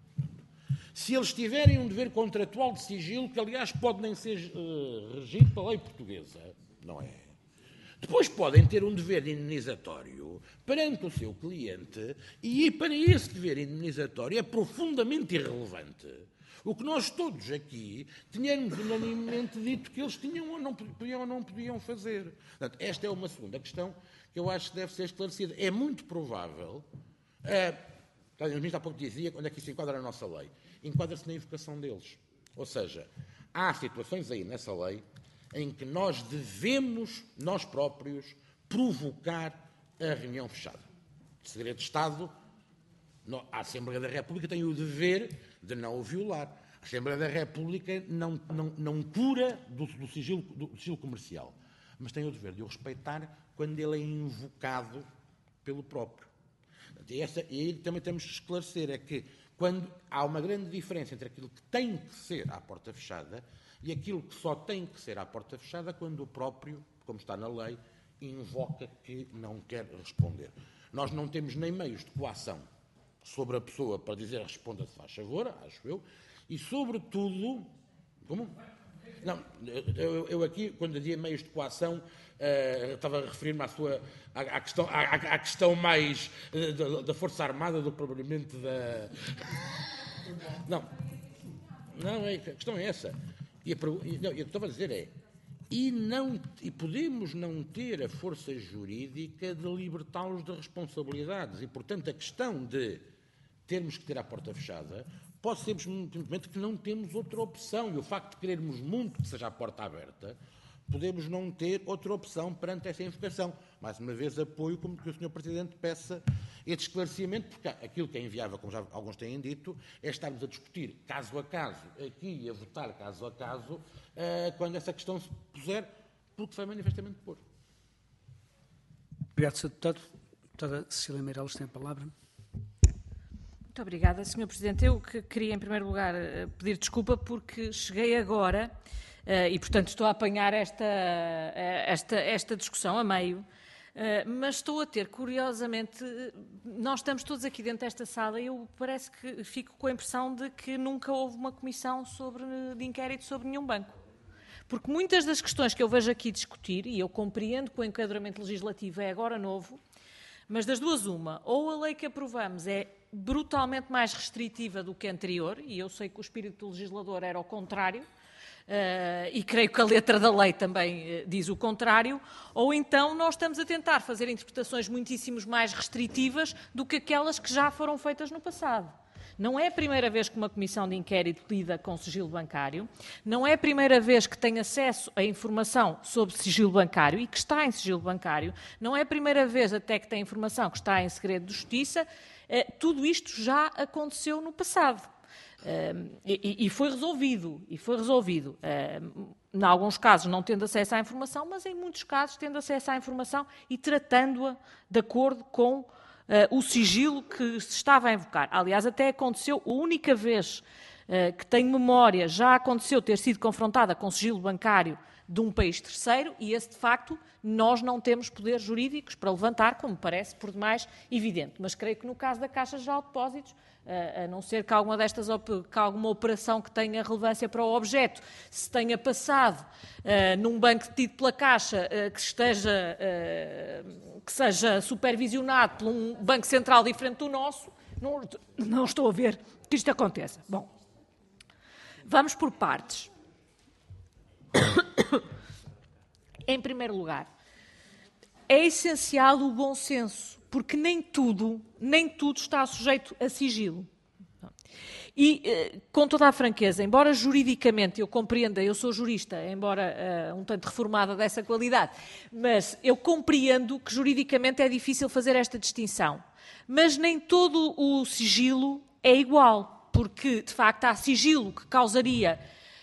Se eles tiverem um dever contratual de sigilo, que aliás pode nem ser uh, regido pela lei portuguesa, não é? Depois podem ter um dever indemnizatório perante o seu cliente e para esse dever indemnizatório é profundamente irrelevante o que nós todos aqui tínhamos unanimemente dito que eles tinham ou não podiam ou não podiam fazer. Portanto, esta é uma segunda questão que eu acho que deve ser esclarecida. É muito provável, uh, o ministro há pouco dizia, onde é que isso enquadra na nossa lei? Enquadra-se na invocação deles. Ou seja, há situações aí nessa lei em que nós devemos, nós próprios, provocar a reunião fechada. De segredo de Estado, a Assembleia da República tem o dever de não o violar. A Assembleia da República não, não, não cura do, do, sigilo, do sigilo comercial, mas tem o dever de o respeitar quando ele é invocado pelo próprio. E, essa, e aí também temos que esclarecer, é que quando há uma grande diferença entre aquilo que tem que ser à porta fechada e aquilo que só tem que ser à porta fechada quando o próprio, como está na lei, invoca que não quer responder. Nós não temos nem meios de coação sobre a pessoa para dizer responda-se, faz favor, acho eu, e sobretudo... Como? Não, eu, eu aqui, quando dizia meios de coação, uh, estava a referir-me à, sua, à, à, questão, à, à questão mais uh, da, da Força Armada do que propriamente da... Não, não, é, a questão é essa. E a, não, o que eu estava a dizer é, e, não, e podemos não ter a força jurídica de libertá-los de responsabilidades. E, portanto, a questão de termos que ter a porta fechada pode ser simplesmente que não temos outra opção. E o facto de querermos muito que seja a porta aberta, podemos não ter outra opção perante essa invocação. Mais uma vez, apoio como que o senhor Presidente peça este esclarecimento, porque aquilo que é inviável, como já alguns têm dito, é estarmos a discutir caso a caso, aqui e a votar caso a caso, quando essa questão se puser, porque vai manifestamente pôr. Obrigado, senhor Deputado. Deputada Cecília Meireles tem a palavra. Muito obrigada, senhor Presidente. Eu que queria, em primeiro lugar, pedir desculpa porque cheguei agora uh, e, portanto, estou a apanhar esta, esta, esta discussão a meio, uh, mas estou a ter, curiosamente, nós estamos todos aqui dentro desta sala e eu parece que fico com a impressão de que nunca houve uma comissão sobre, de inquérito sobre nenhum banco. Porque muitas das questões que eu vejo aqui discutir, e eu compreendo que o enquadramento legislativo é agora novo, mas das duas uma, ou a lei que aprovamos é brutalmente mais restritiva do que a anterior, e eu sei que o espírito do legislador era o contrário, uh, e creio que a letra da lei também uh, diz o contrário, ou então nós estamos a tentar fazer interpretações muitíssimo mais restritivas do que aquelas que já foram feitas no passado. Não é a primeira vez que uma comissão de inquérito lida com sigilo bancário, não é a primeira vez que tem acesso a informação sobre sigilo bancário e que está em sigilo bancário, não é a primeira vez até que tem informação que está em segredo de justiça. Uh, tudo isto já aconteceu no passado uh, e, e foi resolvido, e foi resolvido. Uh, em alguns casos não tendo acesso à informação, mas em muitos casos tendo acesso à informação e tratando-a de acordo com Uh, o sigilo que se estava a invocar. Aliás, até aconteceu, a única vez uh, que tenho memória, já aconteceu ter sido confrontada com sigilo bancário de um país terceiro, e esse, de facto, nós não temos poderes jurídicos para levantar, como parece por demais evidente. Mas creio que no caso da Caixa Geral de Depósitos, uh, a não ser que alguma destas, que alguma operação que tenha relevância para o objeto se tenha passado uh, num banco detido pela Caixa, uh, que esteja... Uh, que seja supervisionado por um Banco Central diferente do nosso, não, não estou a ver que isto aconteça. Bom, vamos por partes. Em primeiro lugar, é essencial o bom senso, porque nem tudo, nem tudo está sujeito a sigilo. E, com toda a franqueza, embora juridicamente eu compreenda, eu sou jurista, embora uh, um tanto reformada dessa qualidade, mas eu compreendo que juridicamente é difícil fazer esta distinção. Mas nem todo o sigilo é igual, porque, de facto, há sigilo que causaria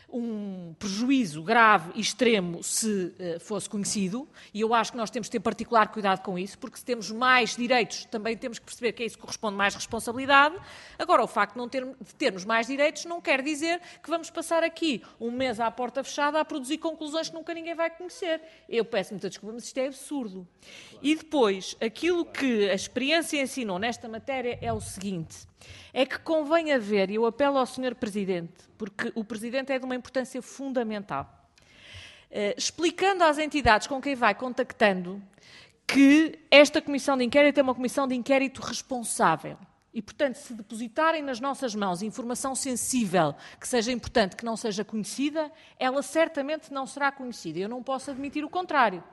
um prejuízo grave e extremo se uh, fosse conhecido, e eu acho que nós temos de ter particular cuidado com isso, porque se temos mais direitos, também temos que perceber que a isso corresponde mais responsabilidade. Agora, o facto de, não ter, de termos mais direitos não quer dizer que vamos passar aqui um mês à porta fechada a produzir conclusões que nunca ninguém vai conhecer. Eu peço muita desculpa, mas isto é absurdo. E depois, aquilo que a experiência ensinou nesta matéria é o seguinte: é que convém haver, e eu apelo ao senhor Presidente, porque o Presidente é de uma importância fundamental, eh, explicando às entidades com quem vai contactando que esta Comissão de Inquérito é uma Comissão de Inquérito responsável. E, portanto, se depositarem nas nossas mãos informação sensível que seja importante, que não seja conhecida, ela certamente não será conhecida. Eu não posso admitir o contrário.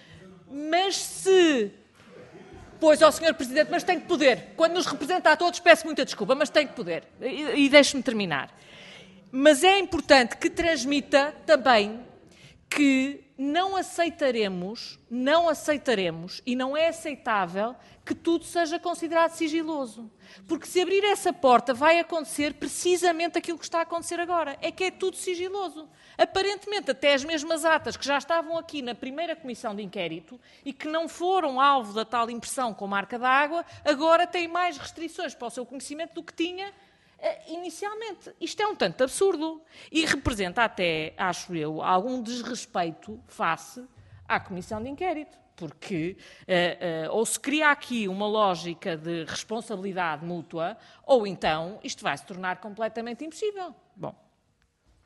Mas se... Pois, ó senhor Presidente, mas tem que poder. Quando nos representa a todos, peço muita desculpa, mas tem que poder. E, e deixe-me terminar. Mas é importante que transmita também que não aceitaremos, não aceitaremos, e não é aceitável que tudo seja considerado sigiloso. Porque se abrir essa porta vai acontecer precisamente aquilo que está a acontecer agora. É que é tudo sigiloso. Aparentemente, até as mesmas atas que já estavam aqui na primeira comissão de inquérito e que não foram alvo da tal impressão com marca d'água, agora têm mais restrições para o seu conhecimento do que tinha uh, inicialmente. Isto é um tanto absurdo e representa até, acho eu, algum desrespeito face à comissão de inquérito. Porque uh, uh, ou se cria aqui uma lógica de responsabilidade mútua, ou então isto vai se tornar completamente impossível. Bom,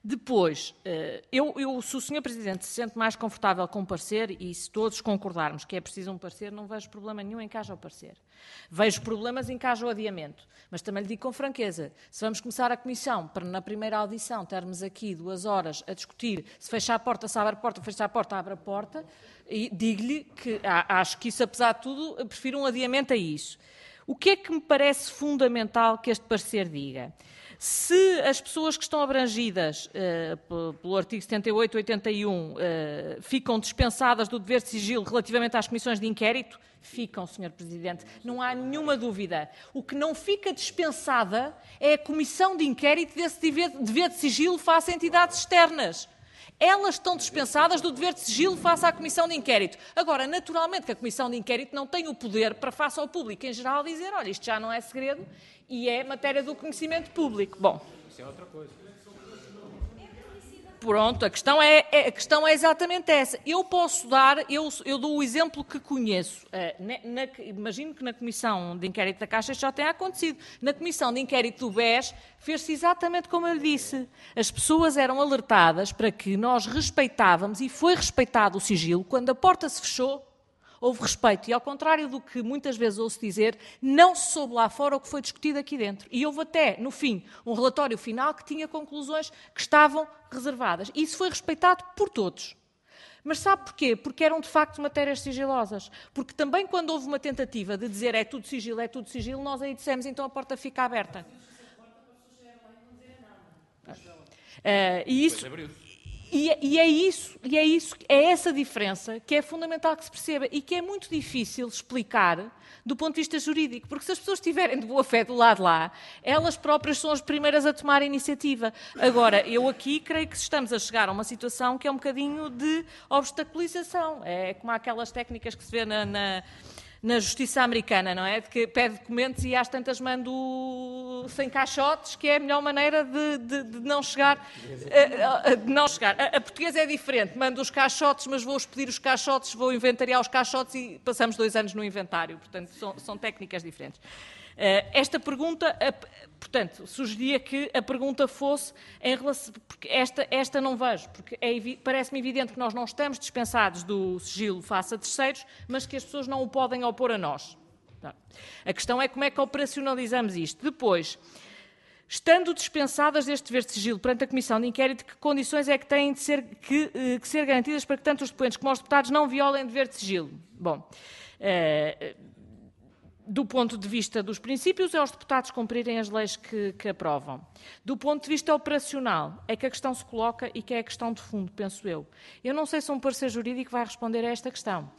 Depois, eu, eu, se o senhor Presidente se sente mais confortável com o parecer, e se todos concordarmos que é preciso um parecer, não vejo problema nenhum em que haja o parecer. Vejo problemas em que haja o adiamento. Mas também lhe digo com franqueza, se vamos começar a comissão, para na primeira audição termos aqui duas horas a discutir se fecha a porta, se abre a porta, fecha a porta, abre a porta, e digo-lhe que acho que isso, apesar de tudo, eu prefiro um adiamento a isso. O que é que me parece fundamental que este parecer diga? Se as pessoas que estão abrangidas uh, pelo artigo setenta e oito, oitenta e um uh, ficam dispensadas do dever de sigilo relativamente às comissões de inquérito, ficam, senhor Presidente, não há nenhuma dúvida. O que não fica dispensada é a comissão de inquérito desse dever, dever de sigilo face a entidades externas. Elas estão dispensadas do dever de sigilo face à Comissão de Inquérito. Agora, naturalmente que a Comissão de Inquérito não tem o poder para, face ao público em geral, dizer, olha, isto já não é segredo e é matéria do conhecimento público. Bom. Isso é outra coisa. Pronto, a questão é, é, a questão é exatamente essa. Eu posso dar, eu, eu dou o exemplo que conheço. Uh, na, na, imagino que na Comissão de Inquérito da Caixa isto já tenha acontecido. Na Comissão de Inquérito do B E S fez-se exatamente como eu lhe disse. As pessoas eram alertadas para que nós respeitávamos, e foi respeitado o sigilo, quando a porta se fechou, houve respeito. E ao contrário do que muitas vezes ouço dizer, não se soube lá fora o que foi discutido aqui dentro. E houve até, no fim, um relatório final que tinha conclusões que estavam reservadas. E isso foi respeitado por todos. Mas sabe porquê? Porque eram, de facto, matérias sigilosas. Porque também quando houve uma tentativa de dizer é tudo sigilo, é tudo sigilo, nós aí dissemos, então a porta fica aberta. Uh, e isso... E, e, é isso, e é isso, é essa diferença que é fundamental que se perceba e que é muito difícil explicar do ponto de vista jurídico, porque se as pessoas estiverem de boa fé do lado de lá, elas próprias são as primeiras a tomar a iniciativa. Agora, eu aqui creio que estamos a chegar a uma situação que é um bocadinho de obstaculização. É como aquelas técnicas que se vê na... na na justiça americana, não é? De que pede documentos e às tantas mando sem caixotes, que é a melhor maneira de, de, de não chegar. De não chegar. A, a portuguesa é diferente. Mando os caixotes, mas vou expedir os caixotes, vou inventariar os caixotes e passamos dois anos no inventário. Portanto, são, são técnicas diferentes. Esta pergunta, portanto, sugeria que a pergunta fosse em relação, porque esta, esta não vejo, porque é, parece-me evidente que nós não estamos dispensados do sigilo face a terceiros, mas que as pessoas não o podem opor a nós. A questão é como é que operacionalizamos isto. Depois, estando dispensadas deste dever de sigilo perante a Comissão de Inquérito, que condições é que têm de ser, que, que ser garantidas para que tanto os depoentes como os deputados não violem o dever de sigilo? Bom... Uh, Do ponto de vista dos princípios, é os deputados cumprirem as leis que, que aprovam. Do ponto de vista operacional, é que a questão se coloca e que é a questão de fundo, penso eu. Eu não sei se um parecer jurídico vai responder a esta questão.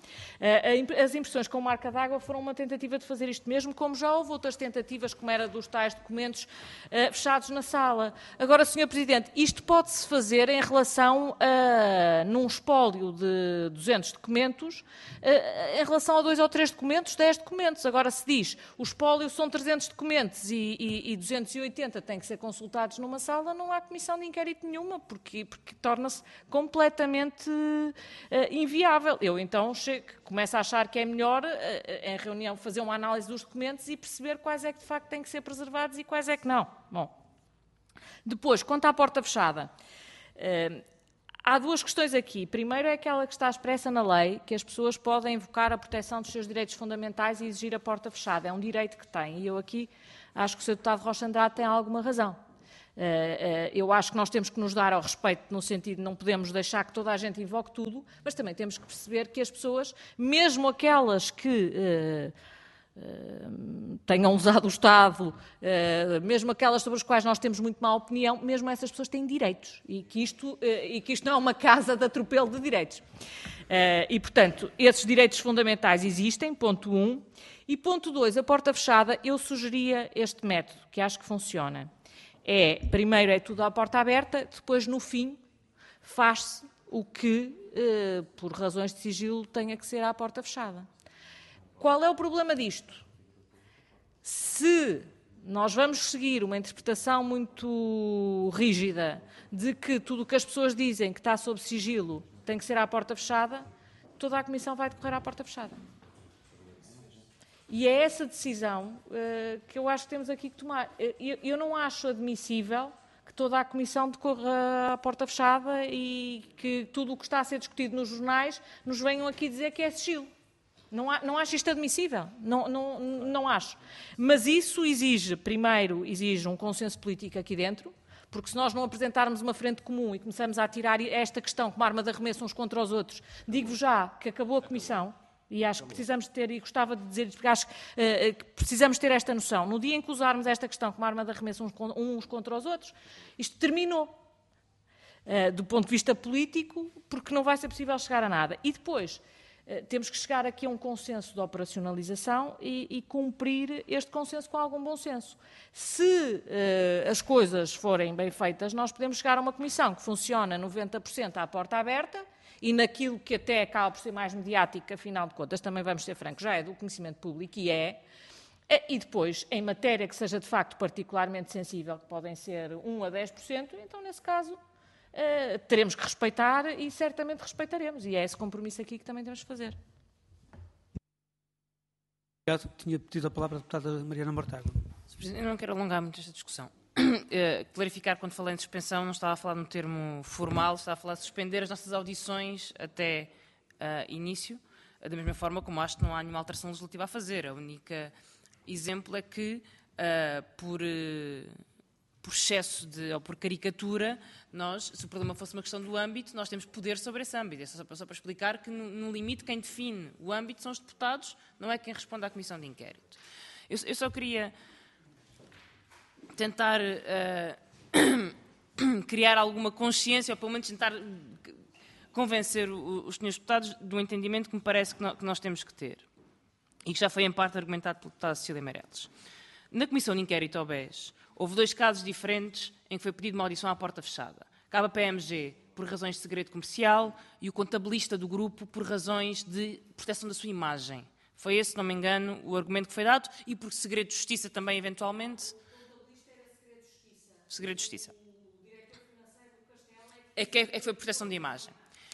As impressões com marca d'água foram uma tentativa de fazer isto mesmo, como já houve outras tentativas, como era dos tais documentos fechados na sala. Agora, senhor Presidente, isto pode-se fazer em relação a, num espólio de duzentos documentos, em relação a dois ou três documentos, dez documentos. Agora, se diz o espólio são trezentos documentos e, e, e duzentos e oitenta têm que ser consultados numa sala, não há comissão de inquérito nenhuma, porque, porque torna-se completamente uh, inviável. Eu, então, chego, começo a achar que é melhor, uh, em reunião, fazer uma análise dos documentos e perceber quais é que, de facto, têm que ser preservados e quais é que não. Bom, depois, quanto à porta fechada... Uh, Há duas questões aqui. Primeiro é aquela que está expressa na lei, que as pessoas podem invocar a proteção dos seus direitos fundamentais e exigir a porta fechada. É um direito que têm. E eu aqui acho que o senhor deputado Rocha Andrade tem alguma razão. Eu acho que nós temos que nos dar ao respeito, no sentido de não podemos deixar que toda a gente invoque tudo, mas também temos que perceber que as pessoas, mesmo aquelas que... Uh, tenham usado o Estado, uh, mesmo aquelas sobre as quais nós temos muito má opinião, mesmo essas pessoas têm direitos e que isto, uh, e que isto não é uma casa de atropelo de direitos. Uh, e, portanto, esses direitos fundamentais existem, ponto um. E ponto dois, a porta fechada, eu sugeria este método, que acho que funciona. É, primeiro é tudo à porta aberta, depois, no fim, faz-se o que, uh, por razões de sigilo, tenha que ser à porta fechada. Qual é o problema disto? Se nós vamos seguir uma interpretação muito rígida de que tudo o que as pessoas dizem que está sob sigilo tem que ser à porta fechada, toda a Comissão vai decorrer à porta fechada. E é essa decisão uh, que eu acho que temos aqui que tomar. Eu, eu não acho admissível que que toda a Comissão decorra à porta fechada e que tudo o que está a ser discutido nos jornais nos venham aqui dizer que é sigilo. Não, há, não acho isto admissível, não, não, não acho. Mas isso exige, primeiro, exige um consenso político aqui dentro, porque se nós não apresentarmos uma frente comum e começamos a tirar esta questão como arma de arremesso uns contra os outros, digo já que acabou a Comissão, e acho que precisamos ter, e gostava de dizer, porque acho uh, que precisamos ter esta noção. No dia em que usarmos esta questão como arma de arremesso uns, uns contra os outros, isto terminou. Uh, do ponto de vista político, porque não vai ser possível chegar a nada. E depois, uh, temos que chegar aqui a um consenso de operacionalização e, e cumprir este consenso com algum bom senso. Se uh, as coisas forem bem feitas, nós podemos chegar a uma comissão que funciona noventa por cento à porta aberta, e naquilo que até acaba por ser mais mediático, afinal de contas, também vamos ser francos, já é do conhecimento público e é, e depois, em matéria que seja de facto particularmente sensível, que podem ser um a dez por cento, então nesse caso uh, teremos que respeitar e certamente respeitaremos, e é esse compromisso aqui que também temos que fazer. Obrigado. Tinha pedido a palavra a deputada Mariana Mortágua. senhor Presidente, eu não quero alongar muito esta discussão. Uh, clarificar, quando falei em suspensão, não estava a falar no termo formal, estava a falar de suspender as nossas audições até uh, início, uh, da mesma forma como acho que não há nenhuma alteração legislativa a fazer. A única exemplo é que, uh, por, uh, por excesso de, ou por caricatura, nós, se o problema fosse uma questão do âmbito, nós temos poder sobre esse âmbito. É só, só para explicar que, no, no limite, quem define o âmbito são os deputados, não é quem responde à Comissão de Inquérito. Eu, eu só queria tentar uh, criar alguma consciência, ou pelo menos tentar convencer o, os senhores deputados do entendimento que me parece que, no, que nós temos que ter, e que já foi em parte argumentado pelo deputado Cecília Meirelles. Na Comissão de Inquérito ao B E S, houve dois casos diferentes em que foi pedido uma audição à porta fechada. Cabe a P M G por razões de segredo comercial e o contabilista do grupo por razões de proteção da sua imagem. Foi esse, se não me engano, o argumento que foi dado, e por segredo de justiça também, eventualmente. Segredo de Justiça. É que, é que foi proteção de imagem.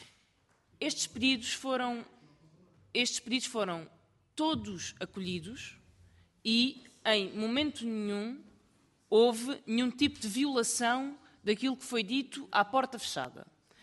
Estes pedidos foram, estes pedidos foram todos acolhidos e, em momento nenhum, houve nenhum tipo de violação daquilo que foi dito à porta fechada.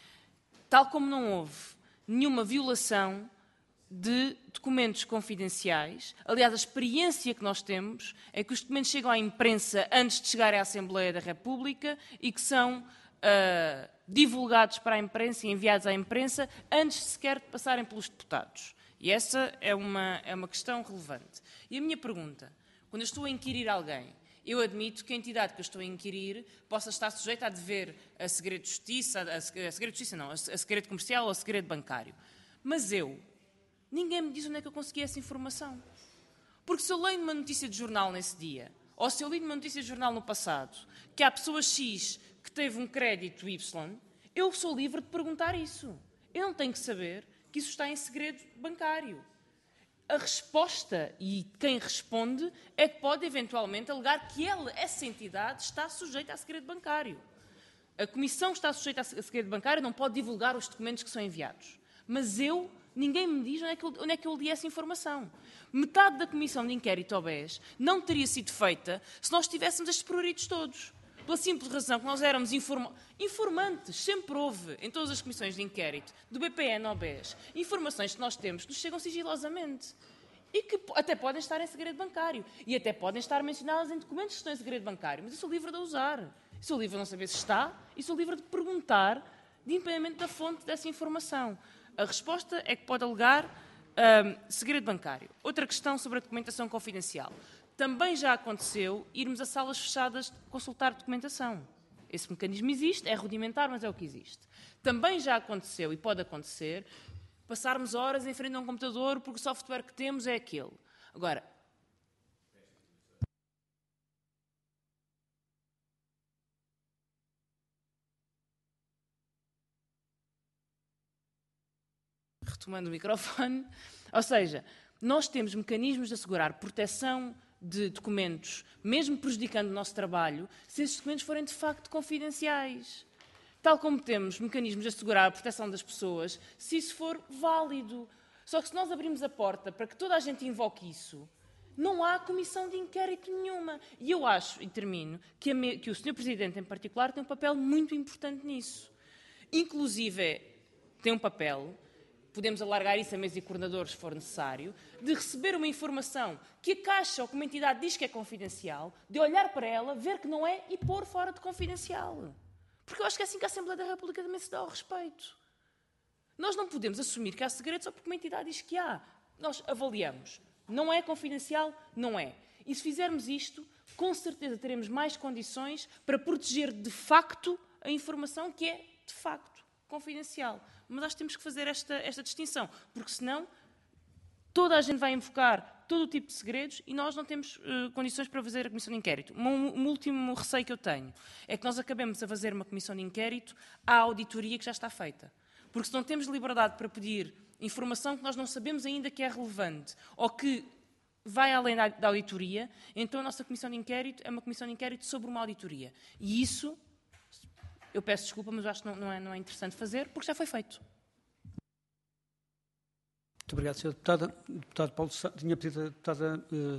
Tal como não houve nenhuma violação de documentos confidenciais. Aliás, a experiência que nós temos é que os documentos chegam à imprensa antes de chegarem à Assembleia da República e que são uh, divulgados para a imprensa e enviados à imprensa antes sequer de passarem pelos deputados. E essa é uma, é uma questão relevante. E a minha pergunta, quando eu estou a inquirir alguém, eu admito que a entidade que eu estou a inquirir possa estar sujeita a dever a segredo de justiça, a, a segredo de justiça não, a segredo comercial ou a segredo bancário. Mas eu, ninguém me diz onde é que eu consegui essa informação. Porque se eu leio numa notícia de jornal nesse dia, ou se eu li numa notícia de jornal no passado, que há pessoa X que teve um crédito Y, eu sou livre de perguntar isso. Eu não tenho que saber que isso está em segredo bancário. A resposta, e quem responde, é que pode eventualmente alegar que ela, essa entidade, está sujeita a segredo bancário. A Comissão que está sujeita a segredo bancário não pode divulgar os documentos que são enviados. Mas eu, ninguém me diz onde é que eu, onde é que eu li essa informação. Metade da Comissão de Inquérito ao B E S não teria sido feita se nós tivéssemos estes pruridos todos. Pela simples razão que nós éramos informa informantes, sempre houve, em todas as comissões de inquérito, do B P N ao B E S, informações que nós temos que nos chegam sigilosamente e que até podem estar em segredo bancário e até podem estar mencionadas em documentos que estão em segredo bancário, mas eu sou livre de usar. Eu sou livre de não saber se está e sou livre de perguntar de independentemente da fonte dessa informação. A resposta é que pode alegar um, segredo bancário. Outra questão sobre a documentação confidencial. Também já aconteceu irmos a salas fechadas consultar documentação. Esse mecanismo existe, é rudimentar, mas é o que existe. Também já aconteceu, e pode acontecer, passarmos horas em frente a um computador porque o software que temos é aquele. Agora, retomando o microfone, ou seja, nós temos mecanismos de assegurar proteção de documentos, mesmo prejudicando o nosso trabalho, se esses documentos forem de facto confidenciais. Tal como temos mecanismos de assegurar a proteção das pessoas, se isso for válido. Só que se nós abrimos a porta para que toda a gente invoque isso, não há comissão de inquérito nenhuma. E eu acho, e termino, que, a, que o senhor Presidente em particular tem um papel muito importante nisso. Inclusive, tem um papel, podemos alargar isso a mesa e coordenadores se for necessário, de receber uma informação que a Caixa ou que uma entidade diz que é confidencial, de olhar para ela, ver que não é e pôr fora de confidencial. Porque eu acho que é assim que a Assembleia da República também se dá ao respeito. Nós não podemos assumir que há segredo só porque uma entidade diz que há. Nós avaliamos. Não é confidencial? Não é. E se fizermos isto, com certeza teremos mais condições para proteger de facto a informação que é, de facto, confidencial. Mas acho que temos que fazer esta, esta distinção, porque senão toda a gente vai invocar todo o tipo de segredos e nós não temos uh, condições para fazer a comissão de inquérito. Um, um último receio que eu tenho é que nós acabemos a fazer uma comissão de inquérito à auditoria que já está feita. Porque se não temos liberdade para pedir informação que nós não sabemos ainda que é relevante ou que vai além da, da auditoria, então a nossa comissão de inquérito é uma comissão de inquérito sobre uma auditoria. E isso, eu peço desculpa, mas eu acho que não, não, é, não é interessante fazer, porque já foi feito. Muito obrigado, senhora Deputada. Deputado Paulo Sá, tinha pedido a Deputada... Uh...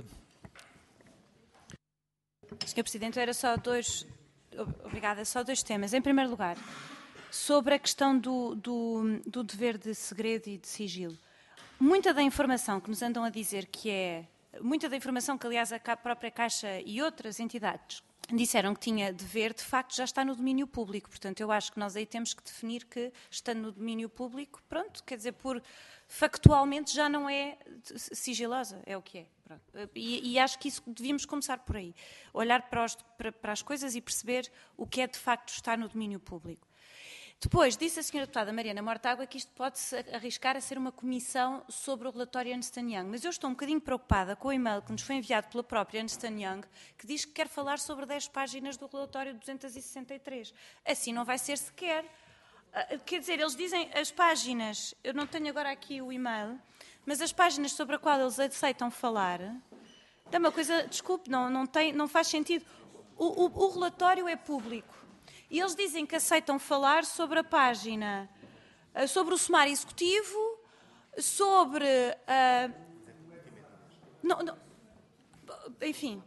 senhor Presidente, era só dois... Obrigada, só dois temas. Em primeiro lugar, sobre a questão do, do, do dever de segredo e de sigilo. Muita da informação que nos andam a dizer que é... Muita da informação que, aliás, a própria Caixa e outras entidades disseram que tinha dever, de facto, já está no domínio público. Portanto, eu acho que nós aí temos que definir que, estando no domínio público, pronto, quer dizer, por... factualmente já não é sigilosa, é o que é. E, e acho que isso devíamos começar por aí. Olhar para, os, para, para as coisas e perceber o que é de facto estar no domínio público. Depois, disse a senhora Deputada Mariana Mortágua que isto pode-se arriscar a ser uma comissão sobre o relatório Ernst and Young, mas eu estou um bocadinho preocupada com o e-mail que nos foi enviado pela própria Ernst and Young, que diz que quer falar sobre dez páginas do relatório duzentos e sessenta e três. Assim não vai ser sequer. Quer dizer, eles dizem as páginas, eu não tenho agora aqui o e-mail, mas as páginas sobre a qual eles aceitam falar, é uma coisa, desculpe, não, não, tem, não faz sentido. O, o, o relatório é público e eles dizem que aceitam falar sobre a página, sobre o sumário executivo, sobre... Uh, não, não, enfim...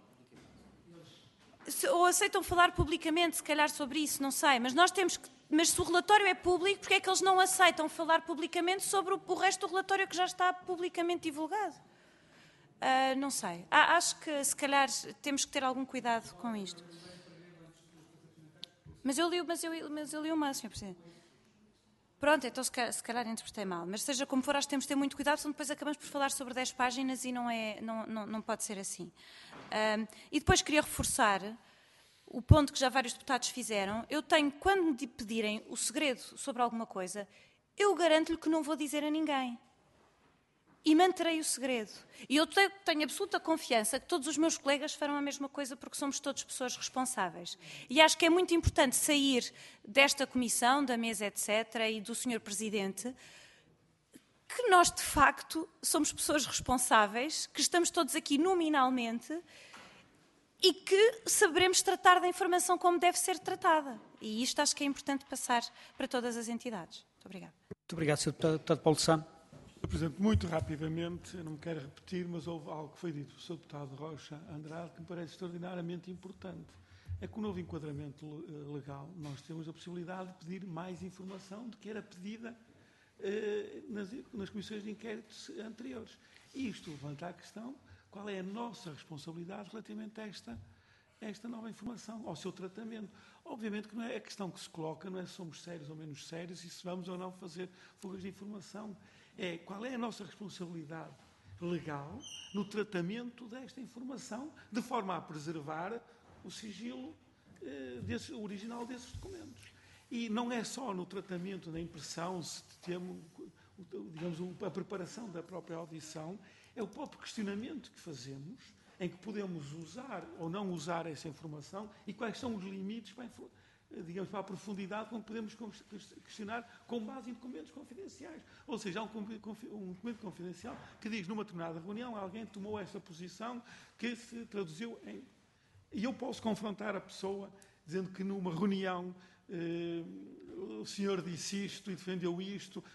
Ou aceitam falar publicamente, se calhar, sobre isso, não sei, mas nós temos que... Mas se o relatório é público, porque é que eles não aceitam falar publicamente sobre o, o resto do relatório que já está publicamente divulgado? Uh, não sei. Ah, acho que, se calhar, temos que ter algum cuidado com isto. Mas eu li, mas eu, mas eu li o mail, senhor Presidente. Pronto, então se calhar, se calhar interpretei mal. Mas seja como for, acho que temos de ter muito cuidado, senão depois acabamos por falar sobre dez páginas e não, é, não, não, não pode ser assim. Uh, e depois queria reforçar... o ponto que já vários deputados fizeram. Eu tenho, quando me pedirem o segredo sobre alguma coisa, eu garanto-lhe que não vou dizer a ninguém. E manterei o segredo. E eu tenho, tenho absoluta confiança que todos os meus colegas farão a mesma coisa porque somos todos pessoas responsáveis. E acho que é muito importante sair desta comissão, da mesa, etcétera, e do senhor Presidente, que nós, de facto, somos pessoas responsáveis, que estamos todos aqui nominalmente e que saberemos tratar da informação como deve ser tratada. E isto acho que é importante passar para todas as entidades. Muito obrigada. Muito obrigado, senhor Deputado Paulo Sá. senhor Presidente, muito rapidamente, eu não me quero repetir, mas houve algo que foi dito pelo senhor Deputado Rocha Andrade que me parece extraordinariamente importante. É que o novo enquadramento legal, nós temos a possibilidade de pedir mais informação do que era pedida eh, nas, nas comissões de inquéritos anteriores. E isto levanta a questão: qual é a nossa responsabilidade relativamente a esta, a esta nova informação, ao seu tratamento? Obviamente que não é a questão que se coloca, não é se somos sérios ou menos sérios e se vamos ou não fazer fugas de informação. É qual é a nossa responsabilidade legal no tratamento desta informação, de forma a preservar o sigilo eh, desse, original desses documentos. E não é só no tratamento, na impressão, se temos, digamos, a preparação da própria audição, é o próprio questionamento que fazemos, em que podemos usar ou não usar essa informação e quais são os limites para, digamos, para a profundidade como podemos questionar com base em documentos confidenciais. Ou seja, há um, um documento confidencial que diz, numa determinada reunião, alguém tomou esta posição que se traduziu em... E eu posso confrontar a pessoa dizendo que numa reunião eh, o senhor disse isto e defendeu isto.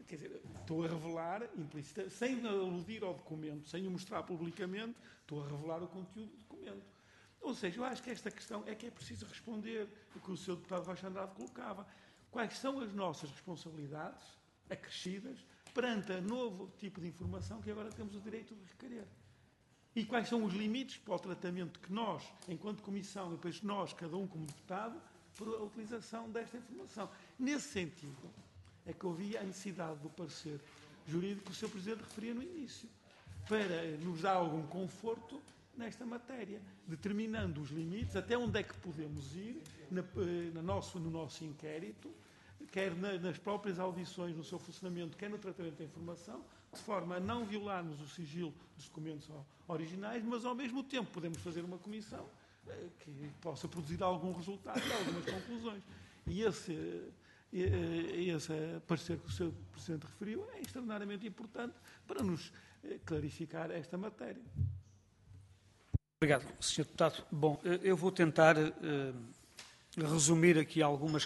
quer dizer, estou a revelar, implicita, sem aludir ao documento, sem o mostrar publicamente, estou a revelar o conteúdo do documento. Ou seja, eu acho que esta questão é que é preciso responder, o que o senhor deputado Rocha Andrade colocava. Quais são as nossas responsabilidades acrescidas perante a novo tipo de informação que agora temos o direito de requerer? E quais são os limites para o tratamento que nós, enquanto Comissão, e depois nós, cada um como deputado, por a utilização desta informação. Nesse sentido, é que eu vi a necessidade do parecer jurídico que o senhor Presidente referia no início, para nos dar algum conforto nesta matéria, determinando os limites, até onde é que podemos ir na, na nosso, no nosso inquérito, quer na, nas próprias audições, no seu funcionamento, quer no tratamento da informação, de forma a não violarmos o sigilo dos documentos originais, mas ao mesmo tempo podemos fazer uma comissão eh, que possa produzir algum resultado e algumas conclusões. E esse, eh, esse parecer que o senhor Presidente referiu é extraordinariamente importante para nos eh, clarificar esta matéria. Obrigado, senhor Deputado. Bom, eu vou tentar uh, resumir aqui algumas,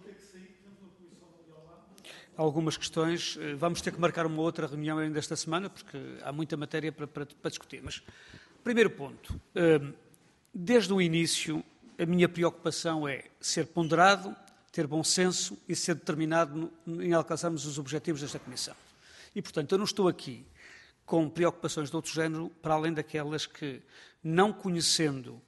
algumas questões. Vamos ter que marcar uma outra reunião ainda esta semana, porque há muita matéria para, para, para discutir. Mas, primeiro ponto, uh, desde o início, a minha preocupação é ser ponderado, ter bom senso e ser determinado no, em alcançarmos os objetivos desta Comissão. E, portanto, eu não estou aqui com preocupações de outro género, para além daquelas que, não conhecendo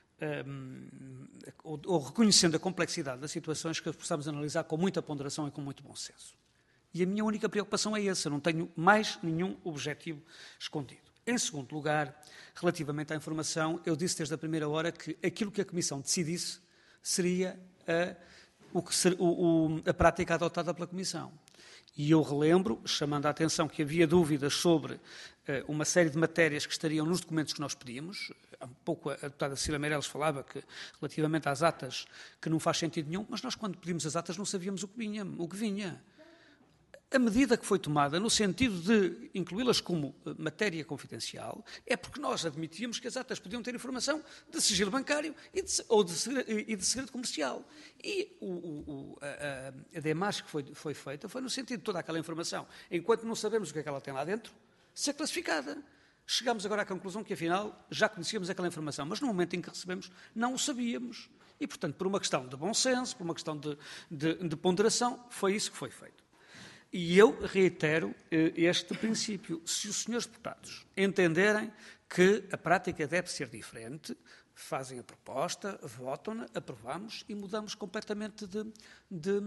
um, ou, ou reconhecendo a complexidade das situações, que possamos analisar com muita ponderação e com muito bom senso. E a minha única preocupação é essa, não tenho mais nenhum objetivo escondido. Em segundo lugar, relativamente à informação, eu disse desde a primeira hora que aquilo que a Comissão decidisse seria a, o que ser, o, o, a prática adotada pela Comissão. E eu relembro, chamando a atenção que havia dúvidas sobre uh, uma série de matérias que estariam nos documentos que nós pedimos. Há um pouco a deputada Cecília Meireles falava que, relativamente às atas, que não faz sentido nenhum, mas nós, quando pedimos as atas, não sabíamos o que vinha. O que vinha. A medida que foi tomada, no sentido de incluí-las como matéria confidencial, é porque nós admitíamos que as atas podiam ter informação de sigilo bancário e de, ou de, e de segredo comercial. E o, o, a, a demarche que foi, foi feita foi no sentido de toda aquela informação, enquanto não sabemos o que é que ela tem lá dentro, ser classificada. Chegámos agora à conclusão que, afinal, já conhecíamos aquela informação, mas no momento em que recebemos, não o sabíamos. E, portanto, por uma questão de bom senso, por uma questão de, de, de ponderação, foi isso que foi feito. E eu reitero eh, este princípio. Se os senhores deputados entenderem que a prática deve ser diferente, fazem a proposta, votam-na, aprovamos e mudamos completamente de, de,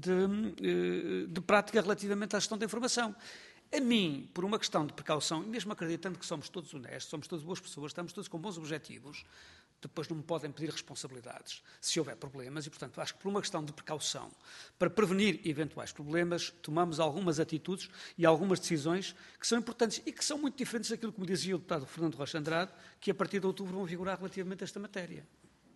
de, de prática relativamente à gestão da informação. A mim, por uma questão de precaução, e mesmo acreditando que somos todos honestos, somos todas boas pessoas, estamos todos com bons objetivos, depois não me podem pedir responsabilidades se houver problemas e, portanto, acho que por uma questão de precaução, para prevenir eventuais problemas, tomamos algumas atitudes e algumas decisões que são importantes e que são muito diferentes daquilo que me dizia o deputado Fernando Rocha Andrade, que a partir de outubro vão vigorar relativamente a esta matéria.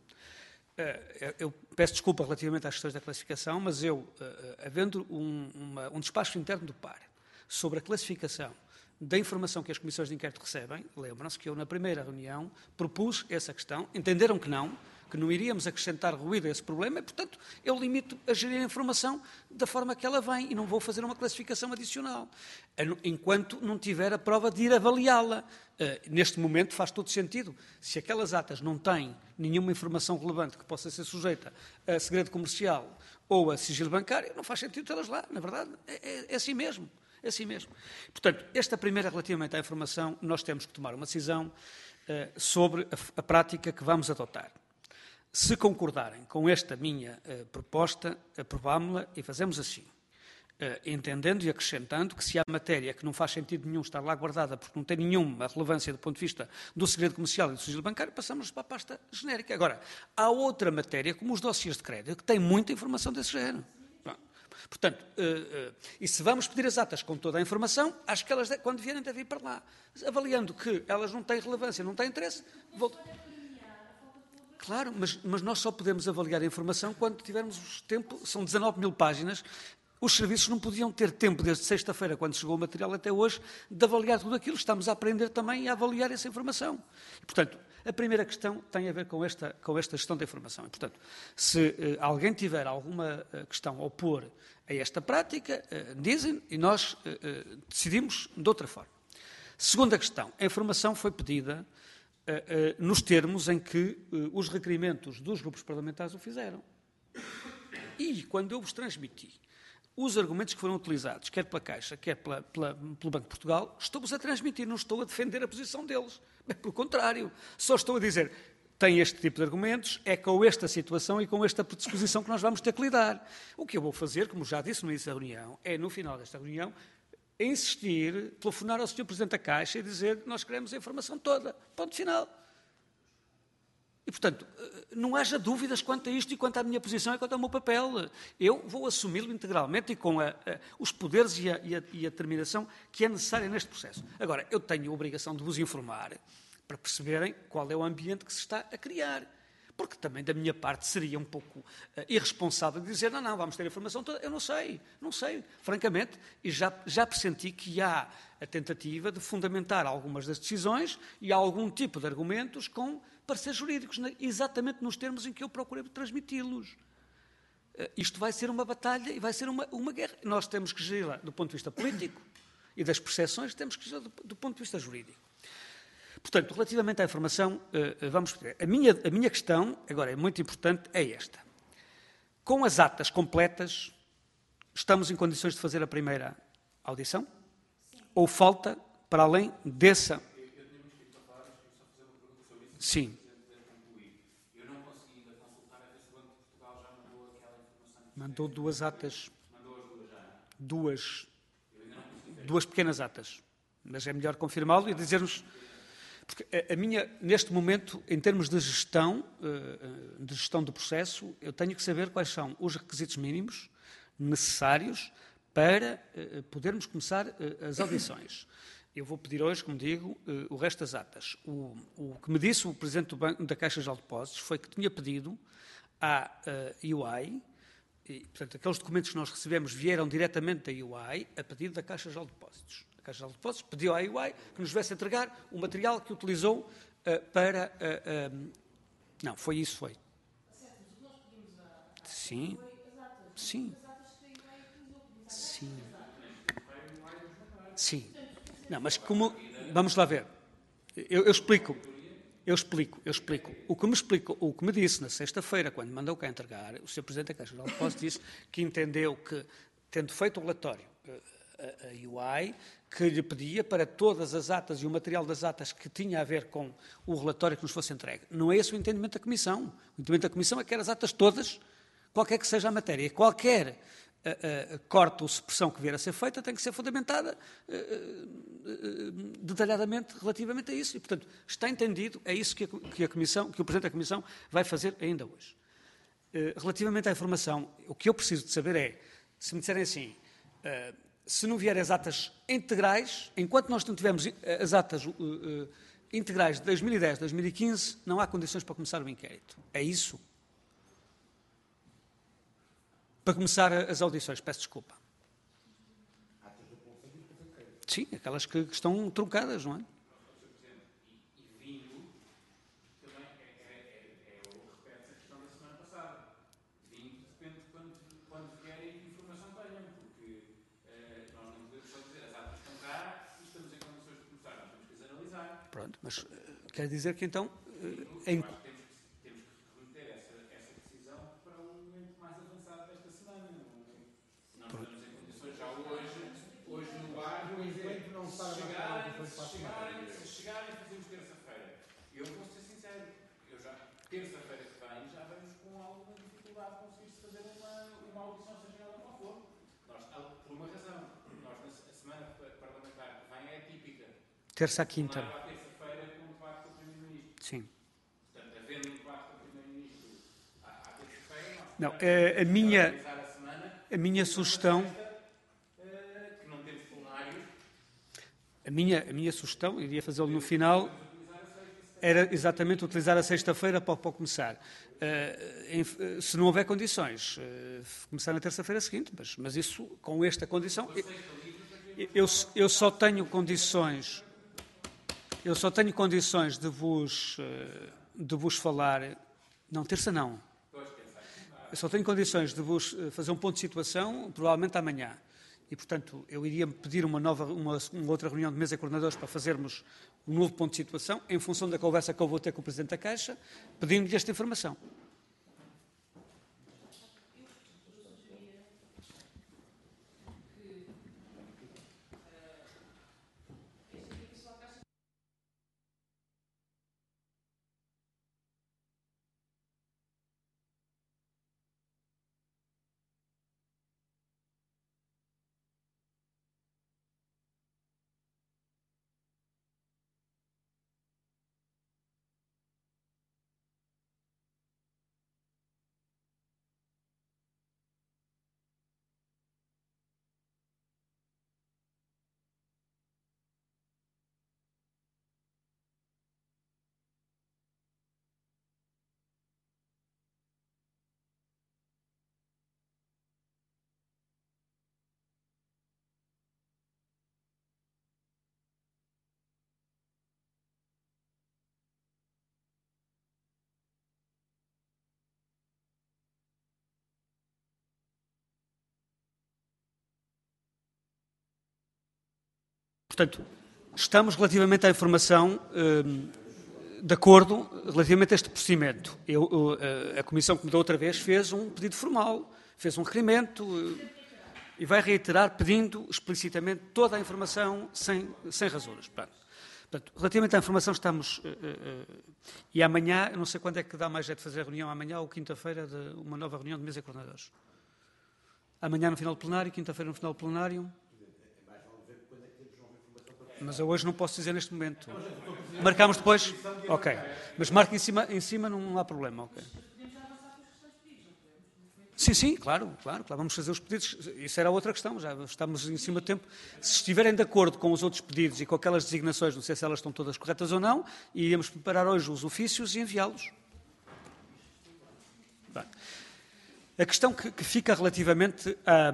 Eu peço desculpa relativamente às questões da classificação, mas eu, havendo um, uma, um despacho interno do P A R sobre a classificação da informação que as comissões de inquérito recebem, lembram-se que eu, na primeira reunião, propus essa questão, entenderam que não, que não iríamos acrescentar ruído a esse problema e, portanto, eu limito a gerir a informação da forma que ela vem e não vou fazer uma classificação adicional, enquanto não tiver a prova de ir avaliá-la. Uh, neste momento faz todo sentido. Se aquelas atas não têm nenhuma informação relevante que possa ser sujeita a segredo comercial ou a sigilo bancário, não faz sentido tê-las lá, na verdade, é, é, é assim mesmo. É assim mesmo. Portanto, esta primeira relativamente à informação, nós temos que tomar uma decisão uh, sobre a, a prática que vamos adotar. Se concordarem com esta minha uh, proposta, aprovámo-la e fazemos assim, uh, entendendo e acrescentando que se há matéria que não faz sentido nenhum estar lá guardada porque não tem nenhuma relevância do ponto de vista do segredo comercial e do sigilo bancário, passamos para a pasta genérica. Agora, há outra matéria, como os dossiês de crédito, que tem muita informação desse género. Portanto, uh, uh, e se vamos pedir as atas com toda a informação, acho que elas, de, quando vierem, devem ir para lá. Avaliando que elas não têm relevância, não têm interesse... Vou... Claro, mas, mas nós só podemos avaliar a informação quando tivermos tempo, são dezanove mil páginas, os serviços não podiam ter tempo, desde sexta-feira, quando chegou o material, até hoje, de avaliar tudo aquilo. Estamos a aprender também a avaliar essa informação. E, portanto, a primeira questão tem a ver com esta, com esta gestão da informação. E, portanto, se uh, alguém tiver alguma uh, questão a opor a esta prática, uh, dizem, e nós uh, uh, decidimos de outra forma. Segunda questão, a informação foi pedida uh, uh, nos termos em que uh, os requerimentos dos grupos parlamentares o fizeram. E quando eu vos transmiti os argumentos que foram utilizados, quer pela Caixa, quer pela, pela, pelo Banco de Portugal, estou-vos a transmitir, não estou a defender a posição deles. Mas, pelo contrário, só estou a dizer, tem este tipo de argumentos, é com esta situação e com esta predisposição que nós vamos ter que lidar. O que eu vou fazer, como já disse no início da reunião, é, no final desta reunião, insistir, telefonar ao senhor Presidente da Caixa e dizer nós queremos a informação toda. Ponto final. E, portanto, não haja dúvidas quanto a isto e quanto à minha posição e quanto ao meu papel. Eu vou assumi-lo integralmente e com a, a, os poderes e a, e, a, e a determinação que é necessária neste processo. Agora, eu tenho a obrigação de vos informar para perceberem qual é o ambiente que se está a criar. Porque também, da minha parte, seria um pouco uh, irresponsável dizer não, não, vamos ter a informação toda. Eu não sei, não sei, francamente, e já, já pressenti que há a tentativa de fundamentar algumas das decisões e algum tipo de argumentos com pareceres jurídicos, exatamente nos termos em que eu procurei transmiti-los. Uh, isto vai ser uma batalha e vai ser uma, uma guerra. Nós temos que gerir do ponto de vista político e das percepções, temos que gerir do, do ponto de vista jurídico. Portanto, relativamente à informação, uh, vamos ver. A minha, a minha questão, agora é muito importante, é esta. Com as atas completas, estamos em condições de fazer a primeira audição? Sim. Ou falta, para além dessa... Sim. Eu não consegui ainda consultar a ver se o Banco de Portugal já mandou aquela informação. Mandou duas atas. Mandou as duas já. Duas. Duas pequenas atas. Mas é melhor confirmá-lo e dizer-nos... Porque a minha, neste momento, em termos de gestão, de gestão do processo, eu tenho que saber quais são os requisitos mínimos necessários para podermos começar as audições. Eu vou pedir hoje, como digo, o resto das atas. O, o que me disse o Presidente do Banco da Caixa de Depósitos foi que tinha pedido à uh, U I, e, portanto, aqueles documentos que nós recebemos vieram diretamente da U I a pedido da Caixa de Depósitos. A Caixa de Depósitos pediu à U I que nos viesse entregar o material que utilizou uh, para... Uh, uh, não, foi isso, foi. Sim. Sim. Sim. Sim. Não, mas como... Vamos lá ver. Eu, eu explico. Eu explico, eu explico. O que me explicou, o que me disse na sexta-feira, quando mandou cá entregar, o senhor Presidente da Caixa de Depósitos disse que entendeu que, tendo feito o relatório, a, a U I, que lhe pedia para todas as atas e o material das atas que tinha a ver com o relatório que nos fosse entregue. Não é esse o entendimento da Comissão. O entendimento da Comissão é que as atas todas, qualquer que seja a matéria, qualquer uh, uh, corte ou supressão que vier a ser feita, tem que ser fundamentada uh, uh, detalhadamente relativamente a isso. E, portanto, está entendido, é isso que a, que a Comissão, que o Presidente da Comissão vai fazer ainda hoje. Uh, relativamente à informação, o que eu preciso de saber é, se me disserem assim... Uh, se não vierem as atas integrais, enquanto nós não tivermos as atas uh, uh, integrais de dois mil e dez, dois mil e quinze, não há condições para começar o inquérito. É isso? Para começar as audições, peço desculpa. Sim, aquelas que, que estão truncadas, não é? Pronto, mas uh, quer dizer que então... Uh, em... Temos que remeter essa, essa decisão para um momento mais avançado desta semana. Não, não estamos em condições já hoje, hoje no bairro, o evento não está se chegarem, se chegarem, se chegarem, fazemos terça-feira. Eu vou ser sincero, eu já, terça-feira que vem, já vamos com alguma dificuldade de conseguir-se fazer uma, uma audição, seja ela qual for. Nós, por uma razão, nós, a semana parlamentar que vem é típica. Terça a quinta. Sim. Portanto, havendo um debate com o Primeiro-Ministro à terça-feira, não, a, a minha, a minha sugestão, que não temos plenários, a minha, a minha sugestão, iria fazê-lo no final, era exatamente utilizar a sexta-feira para, para começar. Uh, em, se não houver condições, uh, começar na terça-feira seguinte, mas, mas isso, com esta condição, eu, eu, eu só tenho condições... Eu só tenho condições de vos, de vos falar... Não, terça não. eu só tenho condições de vos fazer um ponto de situação, provavelmente amanhã. E, portanto, eu iria pedir uma, nova, uma, uma outra reunião de mesa de coordenadores para fazermos um novo ponto de situação, em função da conversa que eu vou ter com o Presidente da Caixa, pedindo-lhe esta informação. Portanto, estamos relativamente à informação eh, de acordo relativamente a este procedimento. Eu, a Comissão, como da outra vez, fez um pedido formal, fez um requerimento eh, e vai reiterar pedindo explicitamente toda a informação sem, sem rasuras. Portanto, relativamente à informação estamos... Eh, eh, e amanhã, eu não sei quando é que dá mais jeito de fazer a reunião, amanhã ou quinta-feira, de uma nova reunião de mesa de coordenadores. Amanhã no final do plenário, quinta-feira no final do plenário... Mas eu hoje não posso dizer neste momento. Marcamos depois? Ok. Mas marque em cima, em cima não há problema. Okay. Sim, sim, claro, claro, claro. Vamos fazer os pedidos. Isso era outra questão, já estamos em cima do tempo. Se estiverem de acordo com os outros pedidos e com aquelas designações, não sei se elas estão todas corretas ou não, iríamos preparar hoje os ofícios e enviá-los. Bem, a questão que, que fica relativamente a...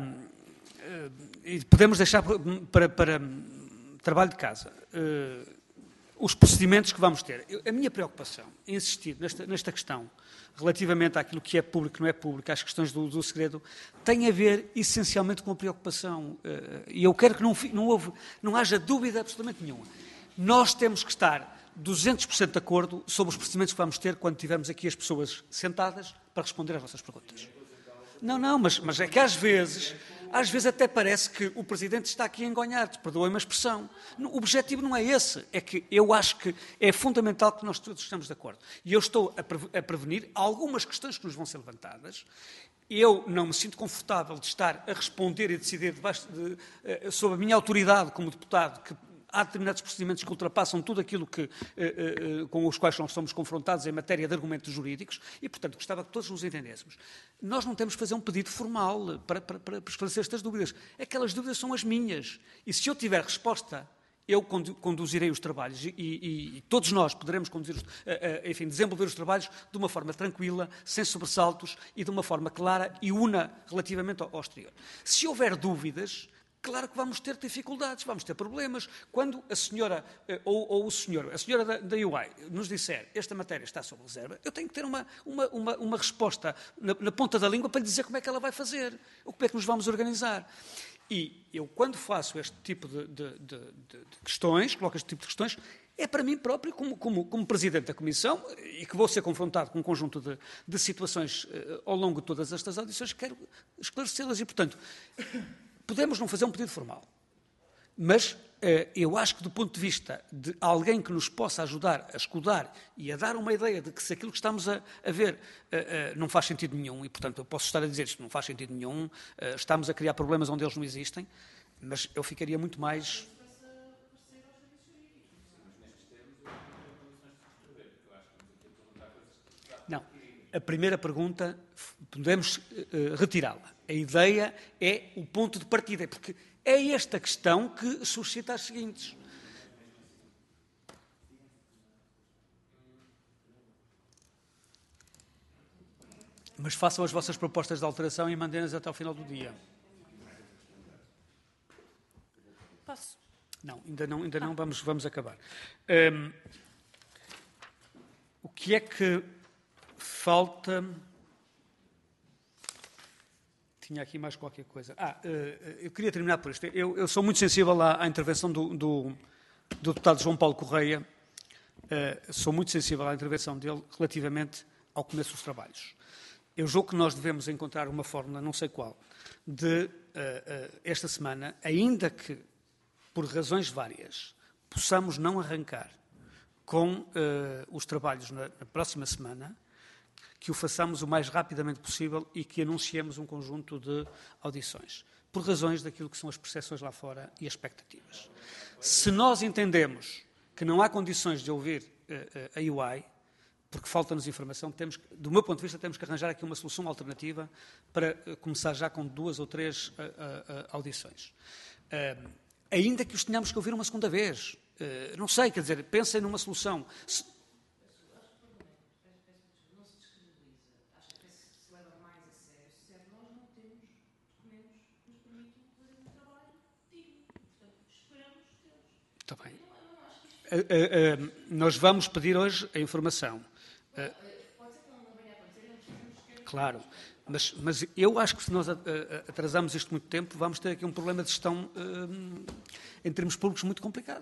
E podemos deixar para... para trabalho de casa, uh, os procedimentos que vamos ter. Eu, a minha preocupação em insistir nesta, nesta questão, relativamente àquilo que é público e não é público, às questões do, do segredo, tem a ver essencialmente com a preocupação. Uh, e eu quero que não, não, houve, não haja dúvida absolutamente nenhuma. Nós temos que estar duzentos por cento de acordo sobre os procedimentos que vamos ter quando tivermos aqui as pessoas sentadas para responder às vossas perguntas. Não, não, mas, mas é que às vezes, às vezes até parece que o Presidente está aqui a engonhar, perdoem-me a expressão. O objetivo não é esse, é que eu acho que é fundamental que nós todos estejamos de acordo. E eu estou a prevenir algumas questões que nos vão ser levantadas. Eu não me sinto confortável de estar a responder e decidir debaixo de, sob a minha autoridade como deputado, que há determinados procedimentos que ultrapassam tudo aquilo que, eh, eh, com os quais nós somos confrontados em matéria de argumentos jurídicos e, portanto, gostava que todos nos entendêssemos. Nós não temos que fazer um pedido formal para, para, para esclarecer estas dúvidas. Aquelas dúvidas são as minhas. E se eu tiver resposta, eu conduzirei os trabalhos e, e, e todos nós poderemos conduzir, enfim, desenvolver os trabalhos de uma forma tranquila, sem sobressaltos e de uma forma clara e una relativamente ao, ao exterior. Se houver dúvidas... Claro que vamos ter dificuldades, vamos ter problemas. Quando a senhora, ou, ou o senhor, a senhora da, da U I nos disser esta matéria está sob reserva, eu tenho que ter uma, uma, uma, uma resposta na, na ponta da língua para lhe dizer como é que ela vai fazer, ou como é que nos vamos organizar. E eu, quando faço este tipo de, de, de, de questões, coloco este tipo de questões, é para mim próprio, como, como, como Presidente da Comissão, e que vou ser confrontado com um conjunto de, de situações uh, ao longo de todas estas audições, quero esclarecê-las e, portanto... Podemos não fazer um pedido formal, mas eh, eu acho que do ponto de vista de alguém que nos possa ajudar a escudar e a dar uma ideia de que se aquilo que estamos a, a ver eh, eh, não faz sentido nenhum, e portanto eu posso estar a dizer isto não faz sentido nenhum, eh, estamos a criar problemas onde eles não existem, mas eu ficaria muito mais... Não, a primeira pergunta podemos uh, retirá-la. A ideia é o ponto de partida, porque é esta questão que suscita as seguintes. Mas façam as vossas propostas de alteração e mandem-nas até ao final do dia. Posso? Não, ainda não, ainda não vamos, vamos acabar. Um, o que é que falta... tinha aqui mais qualquer coisa. Ah, eu queria terminar por isto. Eu, eu sou muito sensível à, à intervenção do, do, do deputado João Paulo Correia. Uh, sou muito sensível à intervenção dele relativamente ao começo dos trabalhos. Eu julgo que nós devemos encontrar uma fórmula, não sei qual, de, uh, uh, esta semana, ainda que, por razões várias, possamos não arrancar com uh, os trabalhos na, na próxima semana, que o façamos o mais rapidamente possível e que anunciemos um conjunto de audições, por razões daquilo que são as percepções lá fora e as expectativas. Se nós entendemos que não há condições de ouvir uh, uh, a U I, porque falta-nos informação, temos, do meu ponto de vista, temos que arranjar aqui uma solução alternativa para uh, começar já com duas ou três uh, uh, uh, audições. Uh, ainda que os tenhamos que ouvir uma segunda vez. Uh, não sei, quer dizer, pensem numa solução. Se, Está bem. Uh, uh, uh, nós vamos pedir hoje a informação. Uh, claro, mas, mas eu acho que se nós uh, atrasamos isto muito tempo, vamos ter aqui um problema de gestão uh, em termos públicos muito complicado.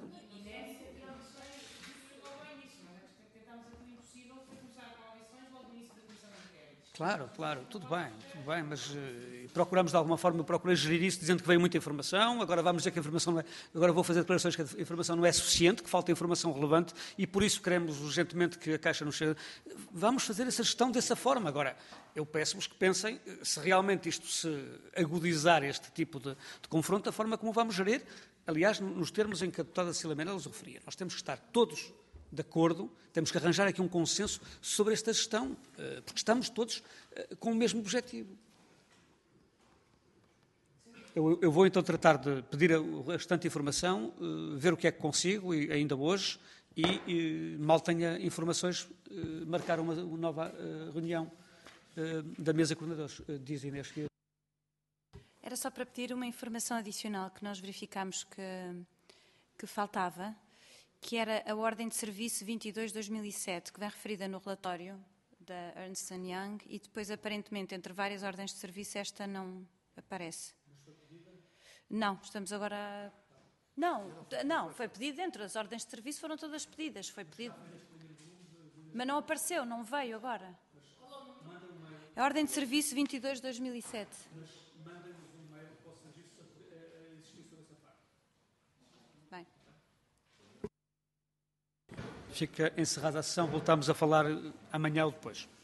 Claro, claro, tudo bem, tudo bem, mas uh, procuramos de alguma forma, eu procurei gerir isso dizendo que veio muita informação, agora vamos dizer que a informação não é, agora vou fazer declarações que a informação não é suficiente, que falta informação relevante e por isso queremos urgentemente que a Caixa nos chegue. Vamos fazer essa gestão dessa forma. Agora, eu peço-vos que pensem se realmente isto se agudizar este tipo de, de confronto, a forma como vamos gerir, aliás, nos termos em que a deputada Cília Meirelles referia. Nós temos que estar todos de acordo, temos que arranjar aqui um consenso sobre esta gestão, porque estamos todos com o mesmo objetivo. Eu, eu vou então tratar de pedir a restante informação, ver o que é que consigo, e ainda hoje, e, e mal tenha informações, marcar uma, uma nova reunião da mesa de coordenadores. Diz Inês que... Era só para pedir uma informação adicional que nós verificámos que, que faltava, que era a ordem de serviço vinte e dois barra dois mil e sete, que vem referida no relatório da Ernst and Young, e depois, aparentemente, entre várias ordens de serviço, esta não aparece. Não, estamos agora a... Não, não, foi pedido dentro das ordens de serviço, foram todas pedidas, foi pedido. Mas não apareceu, não veio agora. A ordem de serviço vinte e dois barra dois mil e sete. Bem. Fica encerrada a sessão, voltamos a falar amanhã ou depois.